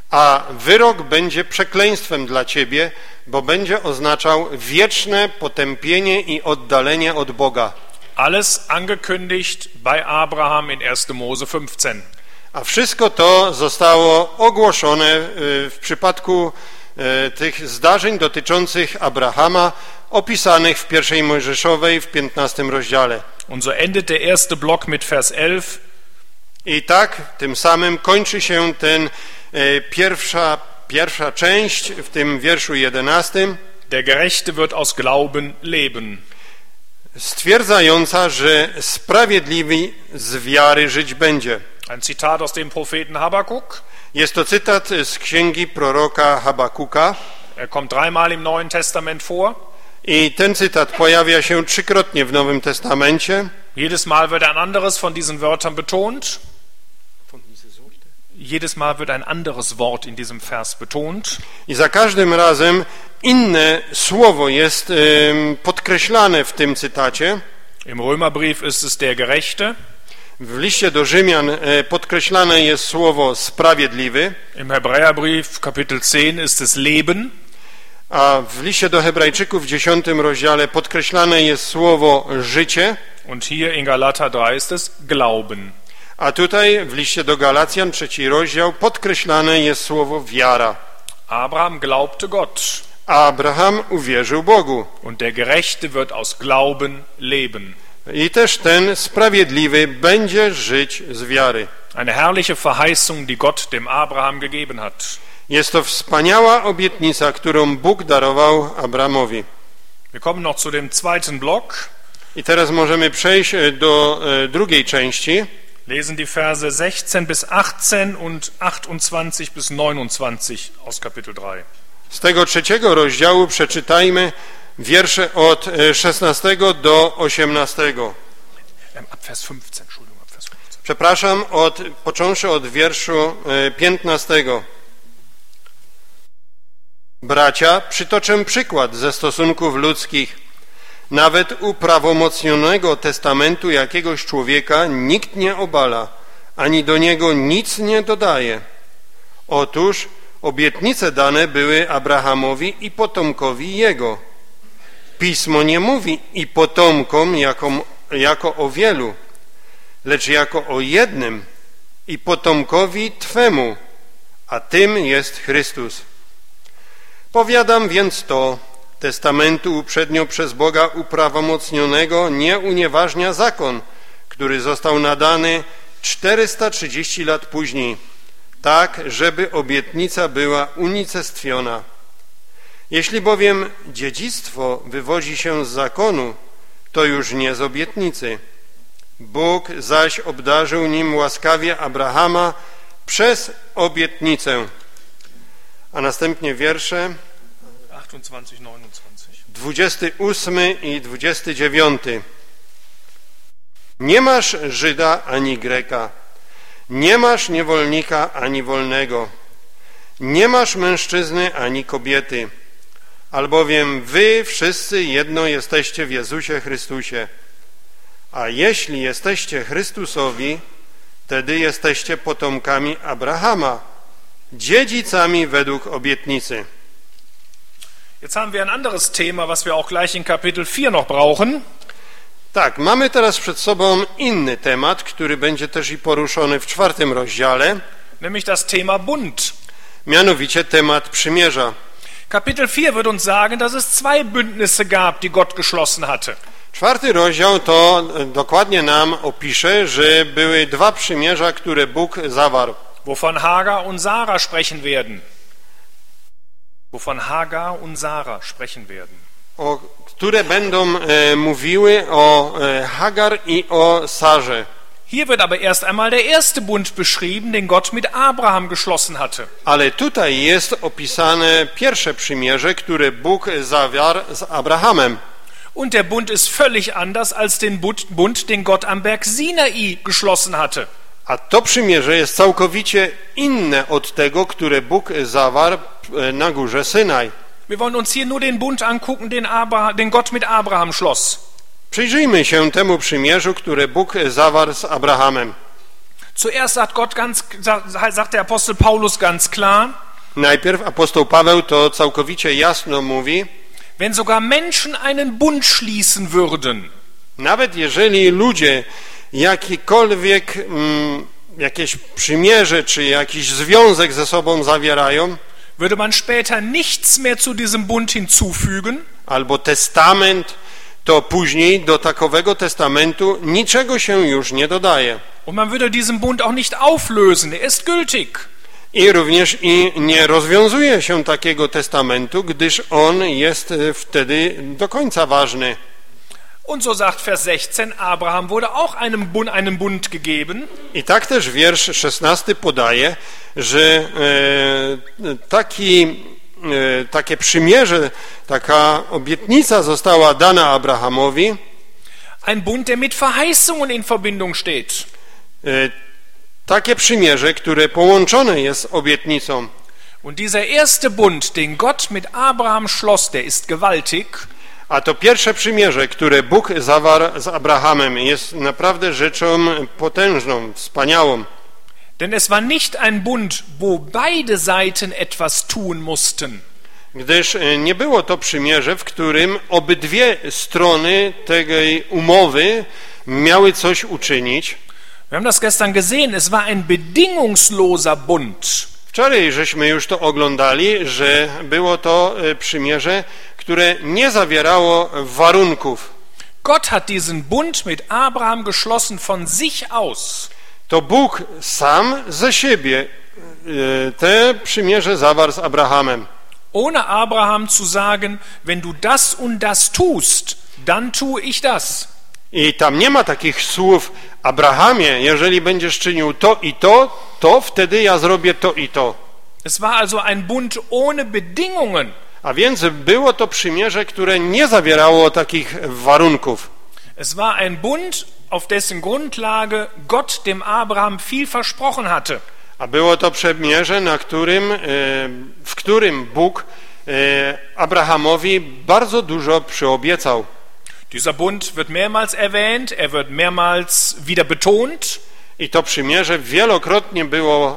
A wyrok będzie przekleństwem dla ciebie, bo będzie oznaczał wieczne potępienie i oddalenie od Boga. Alles angekündigt bei Abraham in erster Mose fünfzehn. A wszystko to zostało ogłoszone w przypadku tych zdarzeń dotyczących Abrahama, opisanych w pierwszej Mojżeszowej w piętnastym rozdziale. Und so endet der erste Block mit Vers elf. I tak tym samym kończy się ten e, pierwsza, pierwsza część w tym wierszu jedenastym, Der Gerechte wird aus Glauben leben. stwierdzająca, że sprawiedliwy z wiary żyć będzie. Ein Zitat aus dem Propheten Habakuk. Jest to cytat z księgi proroka Habakuka Er kommt dreimal im Neuen Testament vor. i ten cytat pojawia się trzykrotnie w Nowym Testamencie. Jedes Mal wird ein anderes von diesen Wörtern betont. Jedes Mal wird ein anderes Wort in diesem Vers betont. I za każdym razem inne słowo jest y, podkreślane w tym cytacie. Im Römerbrief ist es der Gerechte. W liście do Rzymian y, podkreślane jest słowo sprawiedliwy, Im Hebräerbrief Kapitel zehn ist es Leben. a w liście do Hebrajczyków w dziesiątym rozdziale podkreślane jest słowo życie, Und hier in Galater drei ist es Glauben. a tutaj w liście do Galacjan trzeci rozdział podkreślane jest słowo wiara. Abraham glaubte Gott. Abraham uwierzył Bogu Und der Gerechte wird aus Glauben leben. i też ten sprawiedliwy będzie żyć z wiary. Eine herrliche Verheißung, die Gott dem Abraham gegeben hat. Jest to wspaniała obietnica, którą Bóg darował Abrahamowi. Wir kommen noch zu dem zweiten Block. I teraz możemy przejść do e, drugiej części. Lesen die Verse sechzehn bis achtzehn und achtundzwanzig bis neunundzwanzig aus Kapitel drei. Z tego trzeciego rozdziału przeczytajmy wiersze od e, szesnastego do osiemnastego. Ab Vers fünfzehn, Entschuldigung, ab Vers fünfzehn. Przepraszam, od, począwszy od wierszu e, piętnastego. Bracia, przytoczę przykład ze stosunków ludzkich. Nawet u prawomocnionego testamentu jakiegoś człowieka nikt nie obala, ani do niego nic nie dodaje. Otóż obietnice dane były Abrahamowi i potomkowi jego. Pismo nie mówi i potomkom jako, jako o wielu, lecz jako o jednym i potomkowi Twemu, a tym jest Chrystus. Powiadam więc to, testamentu uprzednio przez Boga uprawomocnionego nie unieważnia zakon, który został nadany czterysta trzydzieści lat później, tak, żeby obietnica była unicestwiona. Jeśli bowiem dziedzictwo wywodzi się z zakonu, to już nie z obietnicy. Bóg zaś obdarzył nim łaskawie Abrahama przez obietnicę. A następnie wiersze dwudziesty ósmy i dwudziesty dziewiąty. Nie masz Żyda ani Greka, nie masz niewolnika ani wolnego, nie masz mężczyzny ani kobiety, albowiem wy wszyscy jedno jesteście w Jezusie Chrystusie. A jeśli jesteście Chrystusowi, wtedy jesteście potomkami Abrahama, dziedzicami według obietnicy. Jetzt haben wir ein anderes Thema, was wir auch gleich in Kapitel vier noch brauchen. Tak, mamy teraz przed sobą inny temat, który będzie też i poruszony w czwartym rozdziale, Nämlich das Thema Bund. mianowicie temat przymierza. Kapitel vier wird uns sagen, dass es zwei Bündnisse gab, die Gott geschlossen hatte. Czwarty rozdział to dokładnie nam opisze, że były dwa przymierza, które Bóg zawarł. Wovon Hagar und Sarah sprechen werden. Wovon Hagar und Sarah sprechen werden. O, które będą e, mówiły o e, Hagar i o Sarze. Hier wird aber erst einmal der erste Bund beschrieben, den Gott mit Abraham geschlossen hatte. Ale tutaj jest opisane pierwsze przymierze, które Bóg zawarł z Abrahamem. Und der Bund ist völlig anders als den Bund, den Gott am Berg Sinai geschlossen hatte. A to przymierze jest całkowicie inne od tego, które Bóg zawarł na górze Synaj. Wir wollen uns hier nur den Bund angucken, den, Abraham, den Gott mit Abraham schloss. Przyjrzyjmy się temu przymierzu, które Bóg zawarł z Abrahamem. Zuerst sagt Gott ganz, sagt der Apostel Paulus ganz klar, Najpierw apostoł Paweł to całkowicie jasno mówi, wenn sogar Menschen einen Bund schließen würden, nawet jeżeli ludzie jakikolwiek mm, jakieś przymierze czy jakiś związek ze sobą zawierają, würde man später nichts mehr zu diesem Bund hinzufügen, albo testament, to później do takowego testamentu niczego się już nie dodaje. und man würde diesen Bund auch nicht auflösen, er ist gültig. I również i nie rozwiązuje się takiego testamentu, gdyż on jest wtedy do końca ważny. Und so sagt Vers sechzehn, Abraham wurde auch einem Bund, einem Bund gegeben. I tak też wiersz szesnasty podaje, że e, taki, e, takie przymierze, taka obietnica została dana Abrahamowi. Ein Bund, der mit Verheißungen in Verbindung steht. E, takie przymierze, które połączone jest z obietnicą. Und dieser erste Bund, den Gott mit Abraham schloss, der ist gewaltig. A to pierwsze przymierze, które Bóg zawarł z Abrahamem, jest naprawdę rzeczą potężną, wspaniałą. Denn es war nicht ein Bund, wo beide Seiten etwas tun mussten. Gdyż nie było to przymierze, w którym obydwie strony tej umowy miały coś uczynić. Wir haben das gestern gesehen, es war ein bedingungsloser Bund. Wczoraj żeśmy już to oglądali, że było to przymierze, które nie zawierało warunków. Gott hat diesen Bund mit Abraham geschlossen von sich aus. To Bóg sam ze siebie te przymierze zawarł z Abrahamem. Ohne Abraham zu sagen, wenn du das und das tust, dann tue ich das. I tam nie ma takich słów: Abrahamie, jeżeli będziesz czynił to i to, to wtedy ja zrobię to i to. Es war also ein Bund ohne Bedingungen. A więc było to przymierze, które nie zawierało takich warunków. Es war ein Bund, auf dessen Grundlage Gott dem Abraham viel versprochen hatte. A było to przymierze, na którym, w którym Bóg Abrahamowi bardzo dużo przyobiecał. Dieser Bund wird mehrmals erwähnt, er wird mehrmals wieder betont. I to przymierze wielokrotnie było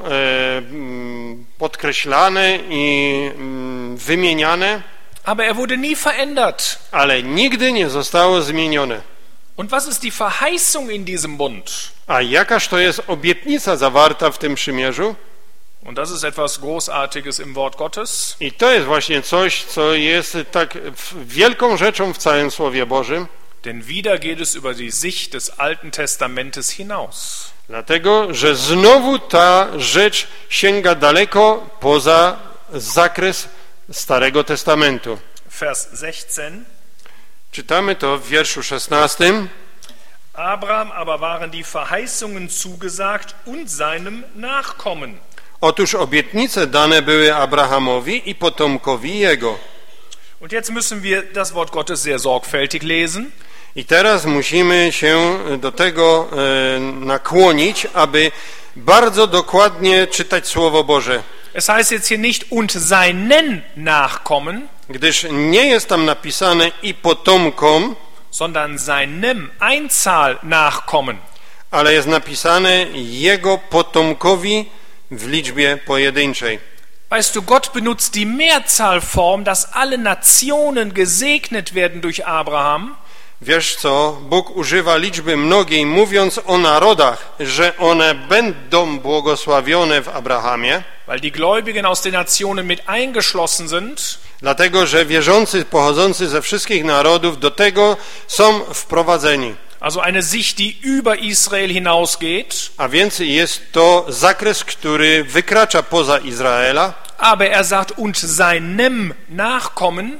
podkreślane i wymieniane, Aber er wurde nie verändert. ale nigdy nie zostało zmienione. Und was ist die Verheißung in diesem Bund? A jakaż to jest obietnica zawarta w tym przymierzu? Und das ist etwas Großartiges im Wort Gottes. I to jest właśnie coś, co jest tak wielką rzeczą w całym Słowie Bożym. Denn wieder geht es über die Sicht des Alten Testamentes hinaus. Dlatego, że znowu ta rzecz sięga daleko poza zakres Starego Testamentu. Vers sechzehn. Czytamy to w wierszu szesnastym. Abraham aber waren die Verheißungen zugesagt und seinem Nachkommen. Otóż obietnice dane były Abrahamowi i potomkowi jego. Und jetzt müssen wir das Wort Gottes sehr sorgfältig lesen. I teraz musimy się do tego e, nakłonić, aby bardzo dokładnie czytać Słowo Boże. Es heißt jetzt hier nicht und seinen Nachkommen, Gdyż nie jest tam napisane i potomkom, sondern seinem Einzahl Nachkommen. ale jest napisane jego potomkowi w liczbie pojedynczej. Weißt du, Gott benutzt die Mehrzahlform, dass alle Nationen gesegnet werden durch Abraham. Wiesz co? Bóg używa liczby mnogiej, mówiąc o narodach, że one będą błogosławione w Abrahamie, Weil die Gläubigen aus den Nationen mit eingeschlossen sind. dlatego że wierzący pochodzący ze wszystkich narodów do tego są wprowadzeni. Also eine Sicht, die über Israel hinausgeht. A więc jest to zakres, który wykracza poza Izraela. Aber er sagt, und seinem Nachkommen.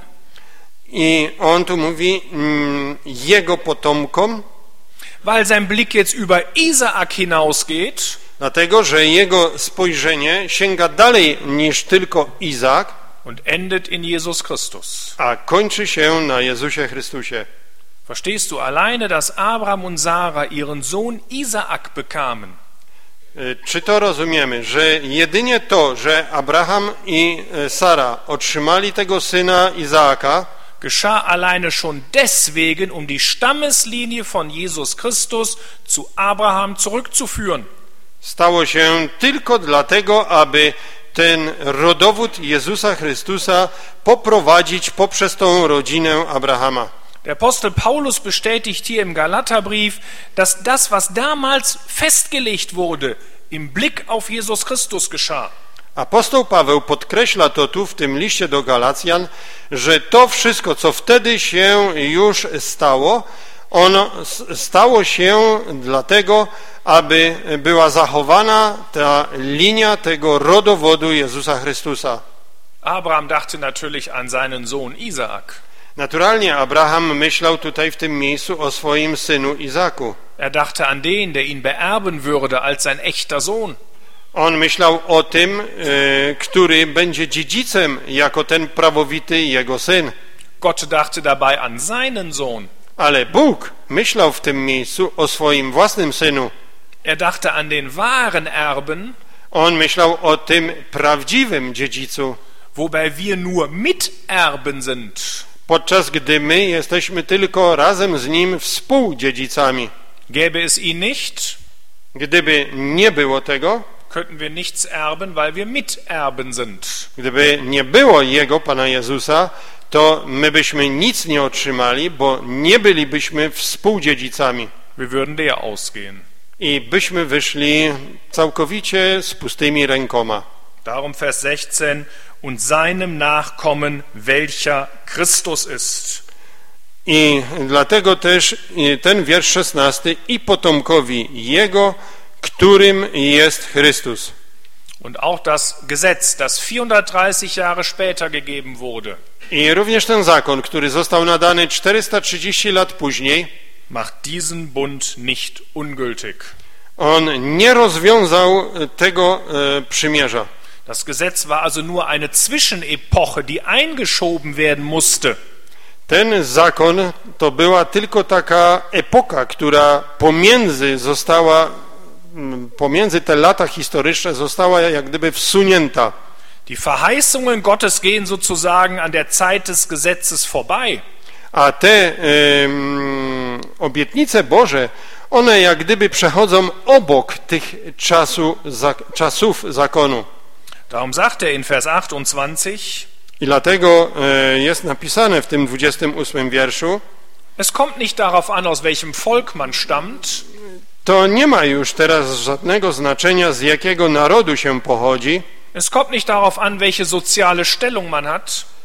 I on tu mówi mm, jego potomkom, Weil sein Blick jetzt über Isaak hinausgeht. dlatego że jego spojrzenie sięga dalej niż tylko Izak, Und endet in Jesus Christus. a kończy się na Jezusie Chrystusie. Verstehst du alleine, dass Abraham und Sarah ihren Sohn Isaak bekamen? Czy to rozumiemy, że jedynie to, że Abraham i Sara otrzymali tego syna Izaaka, Geschah alleine schon deswegen, um die Stammeslinie von Jesus Christus zu Abraham zurückzuführen. stało się tylko dlatego, aby ten rodowód Jezusa Chrystusa poprowadzić poprzez tą rodzinę Abrahama. Der Apostel Paulus bestätigt hier im Galaterbrief, dass das, was damals festgelegt wurde, im Blick auf Jesus Christus geschah. Apostoł Paweł podkreśla to tu w tym liście do Galacjan, że to wszystko, co wtedy się już stało, ono stało się dlatego, aby była zachowana ta linia tego rodowodu Jezusa Chrystusa. Abraham dachte natürlich an seinen Sohn Isaak. Naturalnie Abraham myślał tutaj w tym miejscu o swoim synu Izaku. Er dachte an den, der ihn beerben würde als sein echter Sohn. On myślał o tym, e, który będzie dziedzicem jako ten prawowity jego syn. Gott dachte dabei an seinen Sohn. Ale Bóg myślał w tym miejscu o swoim własnym synu. Er dachte an den wahren Erben, On myślał o tym prawdziwym dziedzicu, wobei wir nur Miterben sind. podczas gdy my jesteśmy tylko razem z nim współdziedzicami. Gäbe es ihn nicht, Gdyby nie było tego, könnten wir nichts erben, weil wir Miterben sind. gdyby nie było Jego, Pana Jezusa, to my byśmy nic nie otrzymali, bo nie bylibyśmy współdziedzicami. Wir würden leer ausgehen. I byśmy wyszli całkowicie z pustymi rękoma. Darum Vers sechzehn, und seinem Nachkommen, welcher Christus ist. I dlatego też ten wiersz szesnasty, i potomkowi Jego, którym jest Chrystus. Und auch das Gesetz, das vierhundertdreißig Jahre später gegeben wurde, I również ten zakon, który został nadany czterysta trzydzieści lat później, macht diesen Bund nicht ungültig. on nie rozwiązał tego e, przymierza. Das Gesetz war also nur eine Zwischenepoche, die eingeschoben werden musste. Ten zakon to była tylko taka epoka, która pomiędzy została, pomiędzy te lata historyczne została jak gdyby wsunięta. Die Verheißungen Gottes gehen sozusagen an der Zeit des Gesetzes vorbei. A te um, obietnice Boże, one jak gdyby przechodzą obok tych czasu, za, czasów zakonu. Darum sagt er in Vers achtundzwanzig, I dlatego e, jest napisane w tym dwudziestym ósmym wierszu, es kommt nicht darauf an, aus welchem Volk man stammt, to nie ma już teraz żadnego znaczenia, z jakiego narodu się pochodzi, es kommt nicht darauf an, welche soziale Stellung man hat,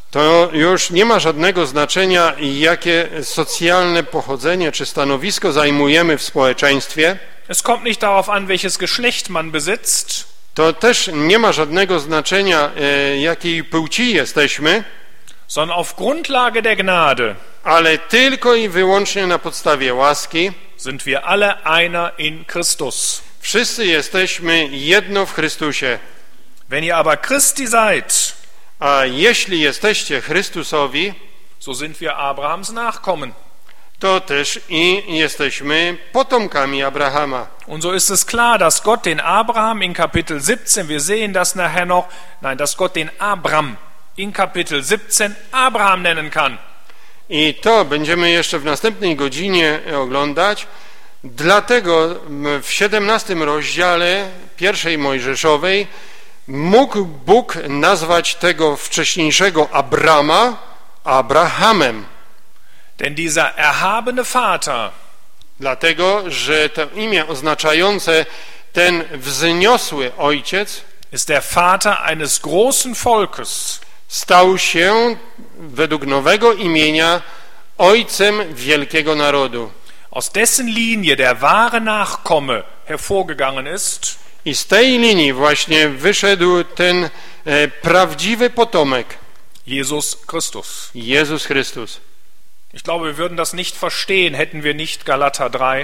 to już nie ma żadnego znaczenia, jakie socjalne pochodzenie czy stanowisko zajmujemy w społeczeństwie. Es kommt nicht darauf an, welches Geschlecht man besitzt. To też nie ma żadnego znaczenia, e, jakiej płci jesteśmy, sondern auf Grundlage der Gnade ale tylko i wyłącznie na podstawie łaski sind wir alle einer in Christus. wszyscy jesteśmy jedno w Chrystusie. Wenn ihr aber Christi seid, A jeśli jesteście Chrystusowi, so sind wir Abrahams Nachkommen. to też i jesteśmy potomkami Abrahama. Und so ist es klar, dass Gott den Abraham in Kapitel siebzehn, wir sehen das nachher noch, nein, dass Gott den Abram in Kapitel siebzehn Abraham nennen kann. I to będziemy jeszcze w następnej godzinie oglądać. Dlatego w siedemnastym rozdziale pierwszej Mojżeszowej mógł Bóg nazwać tego wcześniejszego Abrama Abrahamem. Denn dieser erhabene Vater, Dlatego, że to imię oznaczające ten wzniosły ojciec ist der Vater eines großen Volkes. stał się według nowego imienia ojcem wielkiego narodu. Aus dessen Linie der wahre Nachkomme hervorgegangen ist. I z tej linii właśnie wyszedł ten e, prawdziwy potomek, Jesus Christus. Jezus Chrystus. Ich glaube, wir würden das nicht verstehen, hätten wir nicht Galater drei.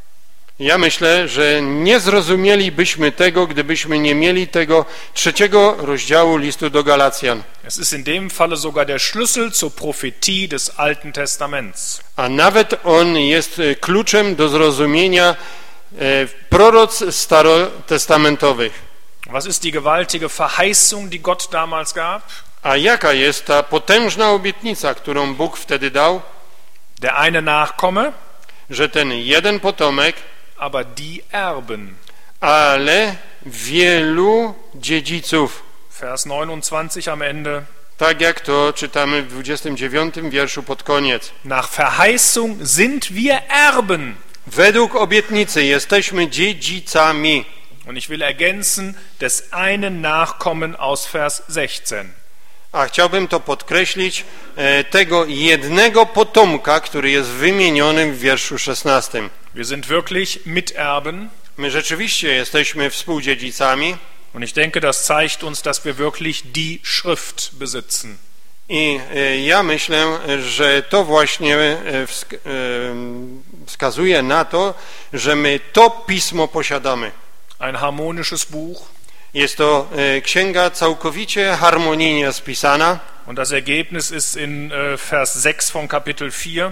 Ja myślę, że nie zrozumielibyśmy tego, gdybyśmy nie mieli tego trzeciego rozdziału listu do Galacjan. Es ist in dem Falle sogar der Schlüssel zur Prophetie des Alten Testaments. A nawet on jest kluczem do zrozumienia e, proroc starotestamentowych. Was ist die gewaltige Verheißung, die Gott damals gab? A jaka jest ta potężna obietnica, którą Bóg wtedy dał? Der eine Nachkomme, Że ten jeden potomek, aber die Erben. ale wielu dziedziców. Vers neunundzwanzig am Ende. Tak jak to czytamy w dwudziestym dziewiątym wierszu pod koniec. Nach Verheißung sind wir Erben. Według obietnicy jesteśmy dziedzicami. Und ich will ergänzen, des einen Nachkommen aus Vers sechzehn. A chciałbym to podkreślić, e, tego jednego potomka, który jest wymieniony w wierszu szesnastym. Wir sind wirklich Miterben. My rzeczywiście jesteśmy współdziedzicami Und ich denke, das zeigt uns, dass wir wirklich die Schrift besitzen. i e, ja myślę, że to właśnie e, wsk- e, wskazuje na to, że my to pismo posiadamy. Ein harmonisches Buch. Jest to e, księga całkowicie harmonijnie spisana, Und das Ergebnis ist in äh, Vers sechs von Kapitel vier.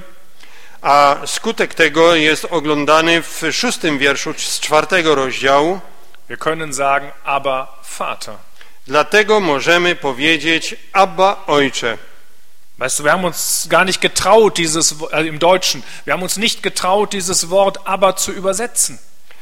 a skutek tego jest oglądany w szóstym wierszu z czwartego rozdziału. Wir können sagen, aber Vater. Dlatego możemy powiedzieć Abba, Ojcze. Weißt du, wir haben uns gar nicht getraut, dieses äh, im Deutschen, wir haben uns nicht getraut, dieses Wort aber zu übersetzen.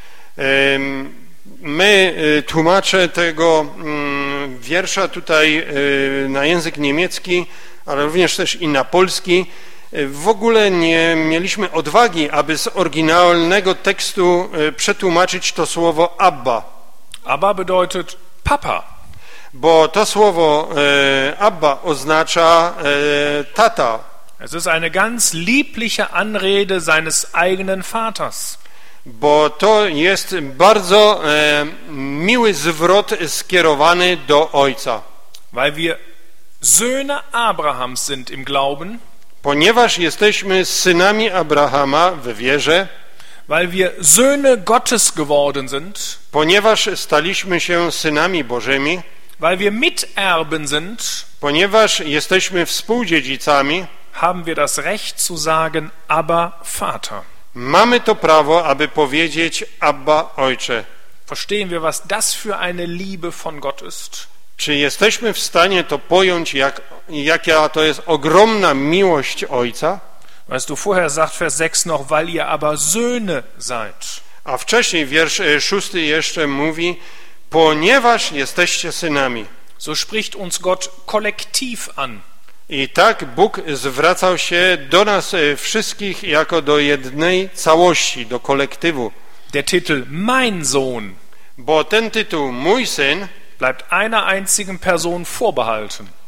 Em, My, y, tłumacze tego mm, wiersza tutaj y, na język niemiecki, ale również też i na polski, y, w ogóle nie mieliśmy odwagi, aby z oryginalnego tekstu y, przetłumaczyć to słowo Abba. Abba bedeutet Papa. Bo to słowo y, Abba oznacza y, tata. Es ist eine ganz liebliche Anrede seines eigenen Vaters. Bo to jest bardzo e, miły zwrot skierowany do Ojca. Weil wir Söhne Abrahams sind im Glauben, Ponieważ jesteśmy synami Abrahama w wierze, weil wir Söhne Gottes geworden sind, ponieważ staliśmy się synami Bożymi, weil wir Miterben sind, ponieważ jesteśmy współdziedzicami, haben wir das Recht zu sagen, aber Vater. mamy to prawo, aby powiedzieć Abba, Ojcze. Verstehen wir, was das für eine Liebe von Gott ist? Czy jesteśmy w stanie to pojąć, jak, jaka to jest ogromna miłość Ojca? Weißt du, vorher sagt Vers sechs noch, weil ihr aber Söhne seid. A wcześniej wiersz e, szósty jeszcze mówi, ponieważ jesteście synami. So spricht uns Gott kollektiv an. I tak Bóg zwracał się do nas e, wszystkich jako do jednej całości, do kolektywu. Der Titel Mein Sohn Bo ten tytuł, mój syn, bleibt einer einzigen Person vorbehalten.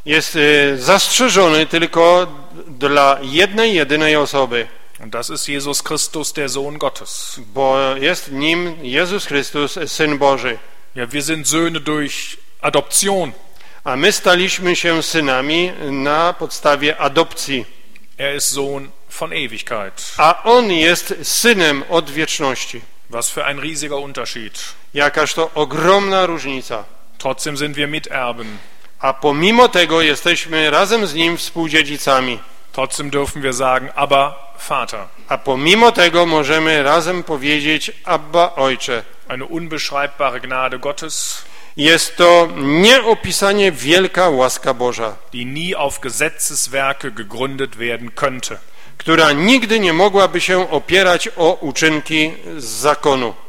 jest y, zastrzeżony tylko dla jednej, jedynej osoby, Und das ist Jesus Christus, der Sohn Gottes. bo jest nim Jezus Chrystus, Syn Boży. Ja, wir sind Söhne durch Adoption. A my staliśmy się synami na podstawie adopcji, Er ist Sohn von Ewigkeit. a On jest synem od wieczności. Was für ein riesiger Unterschied. Jakaż to ogromna różnica. Trotzdem sind wir Miterben. A pomimo tego jesteśmy razem z Nim współdziedzicami. Trotzdem dürfen wir sagen, aber Vater. A pomimo tego możemy razem powiedzieć Abba, Ojcze. Eine unbeschreibbare Gnade Gottes, Jest to nieopisanie wielka łaska Boża, die nie auf Gesetzeswerke gegründet werden könnte. która nigdy nie mogłaby się opierać o uczynki z zakonu.